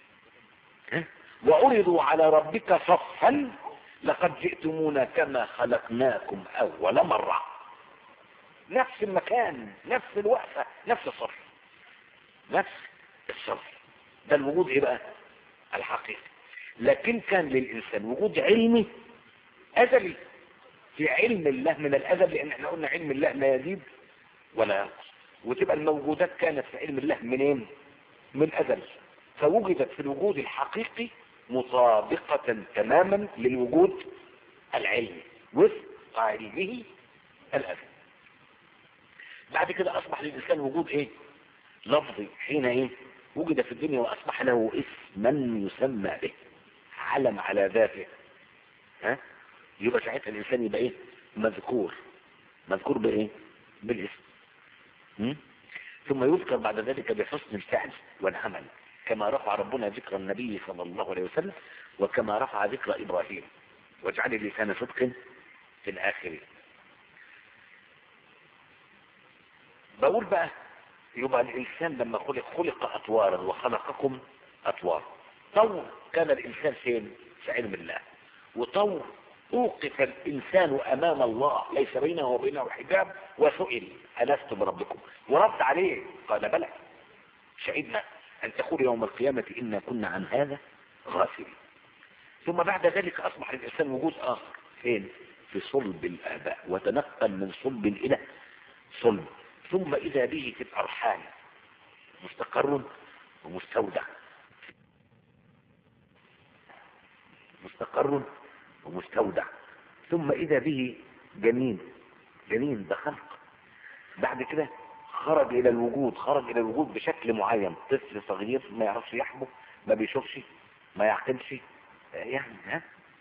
وعرضوا على ربك صفا لقد جئتمونا كما خلقناكم اول مرة. نفس المكان، نفس الوقفة، نفس الصف، نفس الصف. ده الوجود ايه بقى؟ الحقيقي. لكن كان للانسان وجود علمي ازلي في علم الله من الازل، لان احنا قلنا علم الله لا يزيد ولا ينقص، وتبقى الموجودات كانت في علم الله منين؟ من ازل. فوجدت في الوجود الحقيقي مطابقة تماما للوجود العلمي وفق علمه الازل. بعد كده اصبح للانسان وجود ايه؟ لفظي. حين ايه؟ وجد في الدنيا واصبح له اسما يسمى به، علم على ذاته. ها؟ يبقى ساعتها الانسان يبقى ايه؟ مذكور. مذكور بايه؟ بالاسم. م? ثم يذكر بعد ذلك بحسن الفعل والعمل، كما رفع ربنا ذكر النبي صلى الله عليه وسلم، وكما رفع ذكر ابراهيم، واجعل لسان صدق في الاخرين. بقول بقى يبقى الانسان لما خلق خلق اطوارا وخلقكم اطوار. طور كان الانسان فين؟ في علم الله. وطور اوقف الانسان امام الله ليس بينه وبينه حجاب، وسئل الست بربكم؟ ورد عليه قال بلى شهدنا ان تقول يوم القيامة انا كنا عن هذا غافلين. ثم بعد ذلك اصبح الانسان وجود اخر فين؟ في صلب الاباء، وتنقل من صلب الى صلب. ثم اذا به في الارحام مستقر ومستودع. مستقر ومستودع. ثم اذا به جنين. جنين ده خلق. بعد كده خرج الى الوجود. خرج الى الوجود بشكل معين. طفل صغير ما يعرفش يحبه، ما بيشوفش، ما يعقلش يعني. ها؟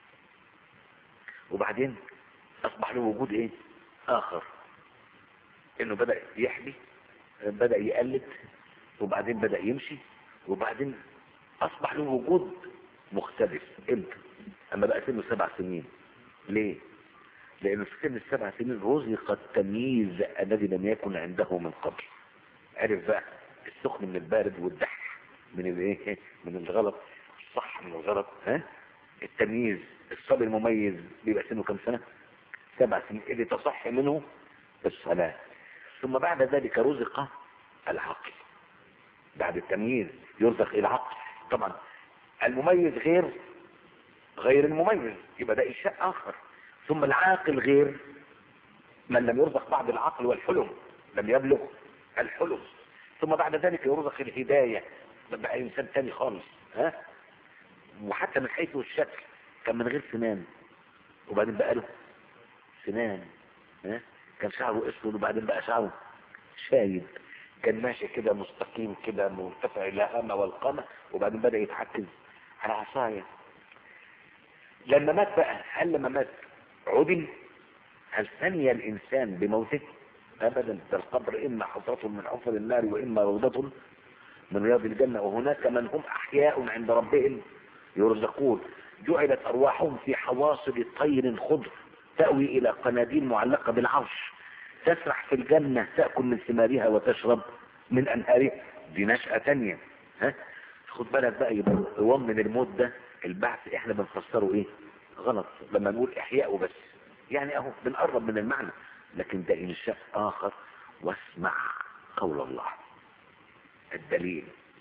وبعدين اصبح له وجود ايه اخر؟ انه بدأ يحبي، بدأ يقلد، وبعدين بدأ يمشي، وبعدين اصبح له وجود مختلف. امتى؟ اما بقى سنه سبع سنين. ليه؟ لانه في سن السبع سنين رزق التمييز الذي لم يكن عنده من قبل. عرف بقى السخن من البارد والدح من الايه، من الغلط، الصح من الغلط. ها؟ التمييز. الصبي المميز بيبقى سنه كم سنة؟ سبع سنين، اللي تصح منه الصلاة. ثم بعد ذلك رزق العقل. بعد التمييز يرزق العقل. طبعا المميز غير غير المميز، يبقى ده إشياء آخر. ثم العاقل غير من لم يرزق بعد العقل والحلم، لم يبلغ الحلم. ثم بعد ذلك يرزق الهداية، بقى إنسان تاني خالص. ها؟ وحتى من حيث الشكل كان من غير سنان، وبعدين بقى له سنان. ها؟ كان شعره اسود وبعدين بقى شعره شايب. كان ماشي كده مستقيم كده مرتفع لا هامة والقامة، وبعدين بدأ يتحكز على عصاية. لما مات بقى، هل لما مات عدل؟ هل ثني الإنسان بموته؟ أبدا. ده القبر إما حفرة من حفر النار وإما روضة من رياض الجنة، وهناك من هم أحياء عند ربهم يرزقون. جعلت أرواحهم في حواصل طير خضر تأوي إلى قناديل معلقة بالعرش، تسرح في الجنة، تأكل من ثمارها وتشرب من أنهارها. دي نشأة تانية. ها؟ خد بالك بقى، يبقى قوام من الموت ده البعث احنا بنفسره ايه غلط لما نقول احياء وبس، يعني اهو بنقرب من المعنى، لكن ده انشاء اخر. واسمع قول الله الدليل: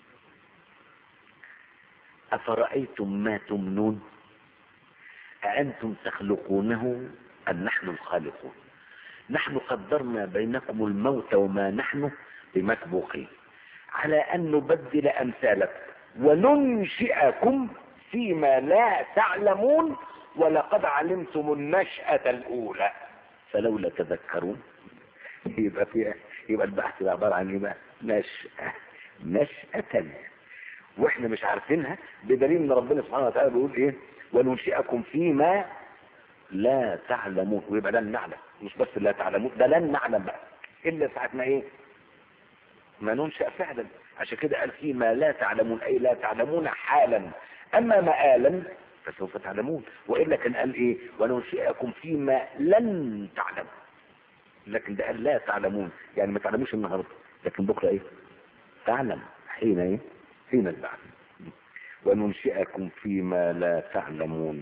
افرأيتم ما تمنون أأنتم تخلقونه أم نحن الخالقون؟ نحن قدرنا بينكم الموت وما نحن بمسبوقين على أن نبدل أمثالكم وننشئكم فيما لا تعلمون ولقد علمتم النشأة الأولى فلولا تذكرون. يبقى فيها يبقى البحث عبارة عن ايه بقى؟ نشأة. نشأة واحنا مش عارفينها، بدليل ان ربنا سبحانه وتعالى بيقول ايه؟ وننشئكم فيما لا تعلمون. ويبقى لن نعلم، مش بس لا تعلمون، ده لن نعلم بقى الا ساعة ما ايه؟ ما ننشأ فعلا. عشان كده قال فيما لا تعلمون، اي لا تعلمون حالا، اما مآلا فسوف تعلمون. والا كان قال ايه؟ وننشئكم فيما لن تعلموا. لكن ده قال لا تعلمون، يعني ما تعلموش النهارده، لكن بكره ايه؟ تعلم. حين ايه حين البعث وننشئكم فيما لا تعلمون.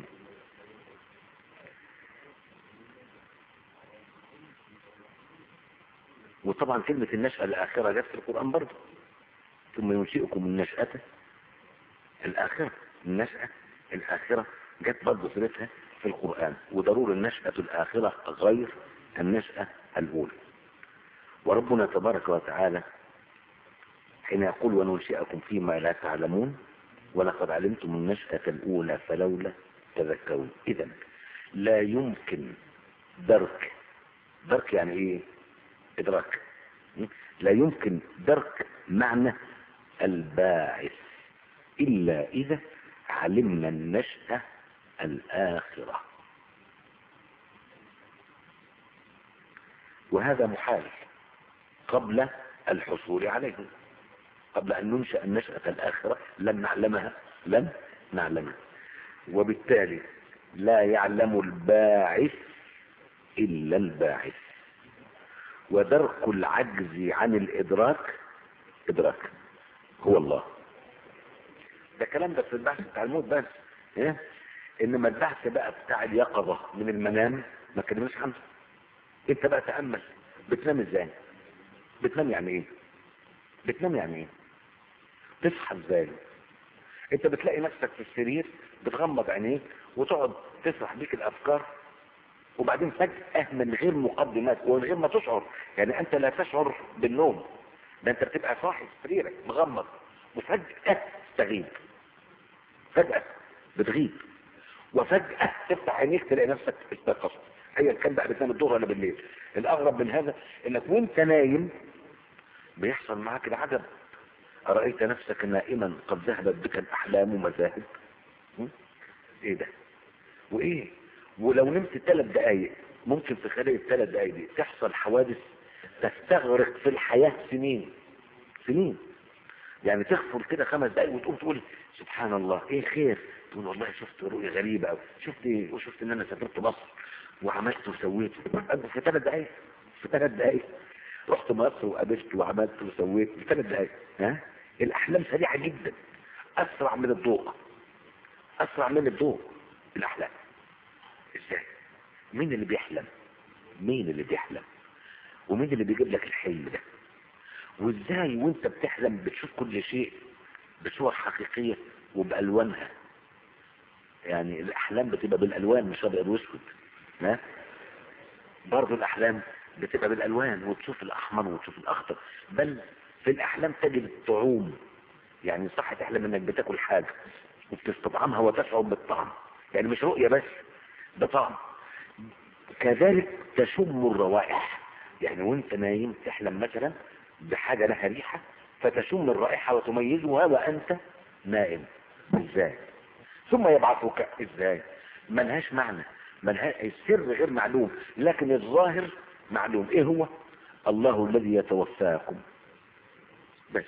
وطبعا كلمة النشأة الآخرة جت في القرآن برضه، ثم ينشئكم النشأة الآخرة. النشأة الآخرة جت برضه سيرتها في القرآن، وضرور النشأة الآخرة غير النشأة الأولى. وربنا تبارك وتعالى حين يقول وننشئكم فيما لا تعلمون ولقد علمتم النشأة الأولى فلولا تذكرون. إذن لا يمكن درك، درك يعني إيه؟ إدراك. لا يمكن درك معنى الباعث إلا إذا علمنا النشأة الآخرة، وهذا محال قبل الحصول عليه. قبل أن ننشأ النشأة الآخرة لن نعلمها، لن نعلمها، وبالتالي لا يعلم الباعث إلا الباعث. ودرك العجز عن الإدراك إدراك هو الله. ده كلام ده في البحث بتاع الموت بس، إيه؟ إنما البحث بقى بتاع اليقظة من المنام ما كلمناش عنه. أنت بقى تأمل، بتنام إزاي؟ بتنام يعني إيه؟ بتنام يعني إيه؟ تصحى إزاي؟ أنت بتلاقي نفسك في السرير بتغمض عينيك وتقعد تسرح بيك الأفكار، وبعدين فجأة من غير مقدمات ومن غير ما تشعر، يعني أنت لا تشعر بالنوم، ده أنت بتبقى صاحي في سريرك مغمض وفجأة تغيب، فجأة بتغيب وفجأة تفتح عينيك تلاقي نفسك استيقظت. أيا كان بقى بتنام الظهر ولا بالليل. الأغرب من هذا إنك وأنت نايم بيحصل معاك العجب. أرأيت نفسك نائما قد ذهبت بك الأحلام مذاهب؟ إيه ده؟ وإيه؟ ولو نمت ثلاث دقايق ممكن في خلال الثلاث دقايق دي تحصل حوادث تستغرق في الحياة سنين سنين. يعني تغفل كده خمس دقايق وتقوم تقول سبحان الله ايه خير، تقول والله شفت رؤية غريبة، او شفت ايه، وشفت ان انا سافرت مصر وعملت وسويت في ثلاث دقايق. في ثلاث دقايق رحت مصر وقابلت وعملت وسويت في ثلاث دقايق. ها؟ الاحلام سريعة جدا، اسرع من الضوء، اسرع من الضوء الاحلام. ازاي؟ مين اللي بيحلم؟ مين اللي بيحلم؟ ومين اللي بيجيب لك الحلم ده؟ وازاي وانت بتحلم بتشوف كل شيء بصور حقيقية وبألوانها؟ يعني الاحلام بتبقى بالالوان مش ابيض واسود. ها؟ برضه الاحلام بتبقى بالالوان، وتشوف الاحمر وتشوف الاخضر، بل في الاحلام تجد الطعوم. يعني صح تحلم انك بتاكل حاجة وبتستطعمها وتشعر بالطعم، يعني مش رؤية بس، ده طعم. كذلك تشم الروائح، يعني وانت نايم تحلم مثلا بحاجة لها ريحة فتشم الرائحة وتميزها وانت نائم. ازاي؟ ثم يبعثك ازاي؟ ملهاش معنى، ملهاش السر غير معلوم، لكن الظاهر معلوم. ايه هو؟ الله الذي يتوفاكم بس.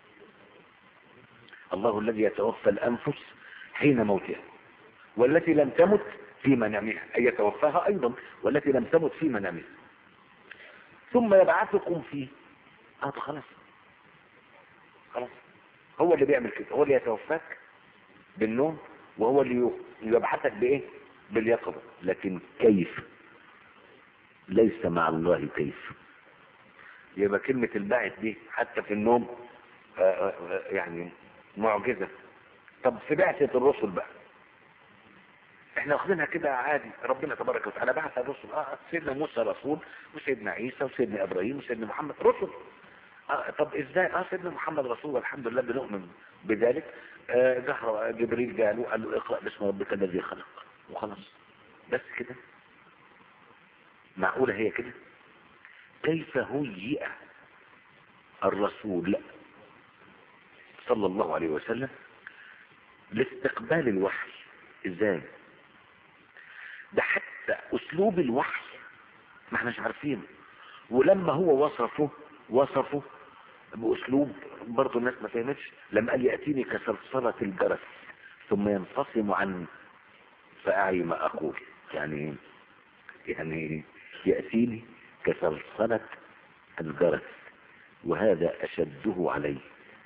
الله الذي يتوفى الانفس حين موتها والتي لم تمت في منامها، اي يتوفاها ايضا والتي لم تمت في منامها، ثم يبعثكم فيه. اه خلاص خلاص، هو اللي بيعمل كده، هو اللي يتوفاك بالنوم، وهو اللي يبعثك بايه؟ باليقظة. لكن كيف؟ ليس مع الله كيف. يبقى كلمة البعث دي حتى في النوم آآ آآ يعني معجزة. طب في بعثة الرسل بقى احنا واخدينها كده عادي، ربنا تبارك وتعالى بعث الرسل. اه سيدنا موسى رسول، وسيدنا عيسى وسيدنا ابراهيم وسيدنا محمد رسل. آه طب ازاي؟ اه سيدنا محمد رسول والحمد لله بنؤمن بذلك. آه جهر جبريل قال له قال له اقرأ باسم ربك الذي خلق وخلاص، بس كده. معقولة هي كده؟ كيف هيئ الرسول صلى الله عليه وسلم لاستقبال الوحي؟ ازاي؟ ده حتى اسلوب الوحي ما احناش عارفينه، ولما هو وصفه وصفه باسلوب برضه الناس ما فهمتش. لما قال ياتيني كسلسلة الجرس ثم ينفصم عني فاعي ما اقول، يعني يعني ياتيني كسلسلة الجرس، وهذا اشده عليه.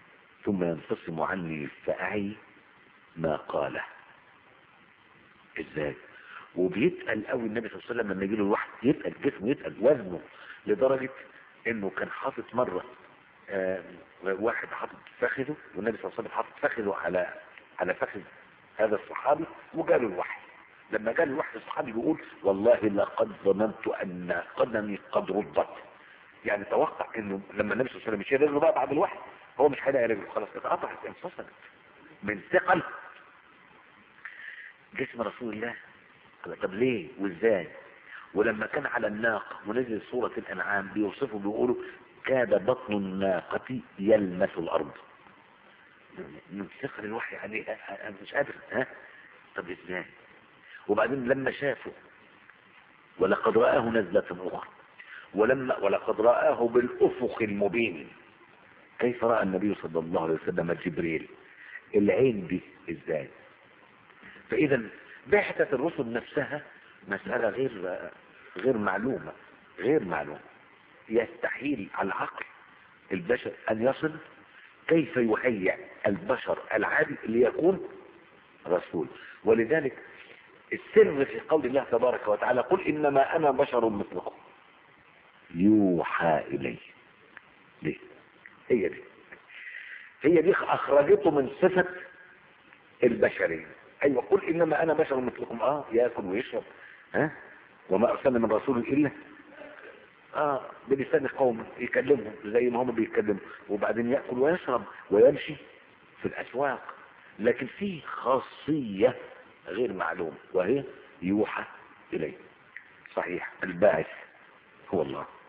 ثم ينفصم عني فأعي ما قاله. ازاي؟ وبيتقل قوي النبي صلى الله عليه وسلم لما يجي له الوحي، يتقل جسمه، يتقل وزنه، لدرجة انه كان حاطط مرة آه واحد حاطط فخذه، والنبي صلى الله عليه وسلم حاطط فخذه على على فخذ هذا الصحابي، وجاله الوحي. لما جاء الوحي الصحابي بيقول والله لقد ظننت ان قدمي قد ردت. يعني توقع انه لما النبي صلى الله عليه وسلم يشيل رجله بقى بعد الوحي، هو مش هيلاقي رجله، خلاص اتقطعت، انفصلت من ثقل جسم رسول الله. طب ليه وازاي؟ ولما كان على الناقة ونزل سورة الانعام بيوصفوا بيقولوا كاد بطن الناقة يلمس الارض، من ثقل الوحي عليه. انا مش قادر. ها طب ازاي؟ وبعدين لما شافوا ولقد رآه نزلة اخرى، ولما ولقد رآه بالافق المبين. كيف رأى النبي صلى الله عليه وسلم جبريل؟ العين دي ازاي؟ فاذا بعثة الرسل نفسها مسألة غير غير معلومة، غير معلومة. يستحيل على العقل البشر ان يصل كيف يهيئ البشر العادي ليكون رسول. ولذلك السر في قول الله تبارك وتعالى قل انما انا بشر مثلكم يوحى الي. ليه؟ هي دي هي دي اخرجته من صفة البشرية. ايوه قل انما انا بشر مثلكم، اه ياكل ويشرب، ها وما ارسلنا من رسول الا اه بلسان قوم يكلمهم زي ما هم بيتكلموا، وبعدين ياكل ويشرب ويمشي في الاسواق. لكن في خاصية غير معلومة وهي يوحى اليه. صحيح الباعث هو الله.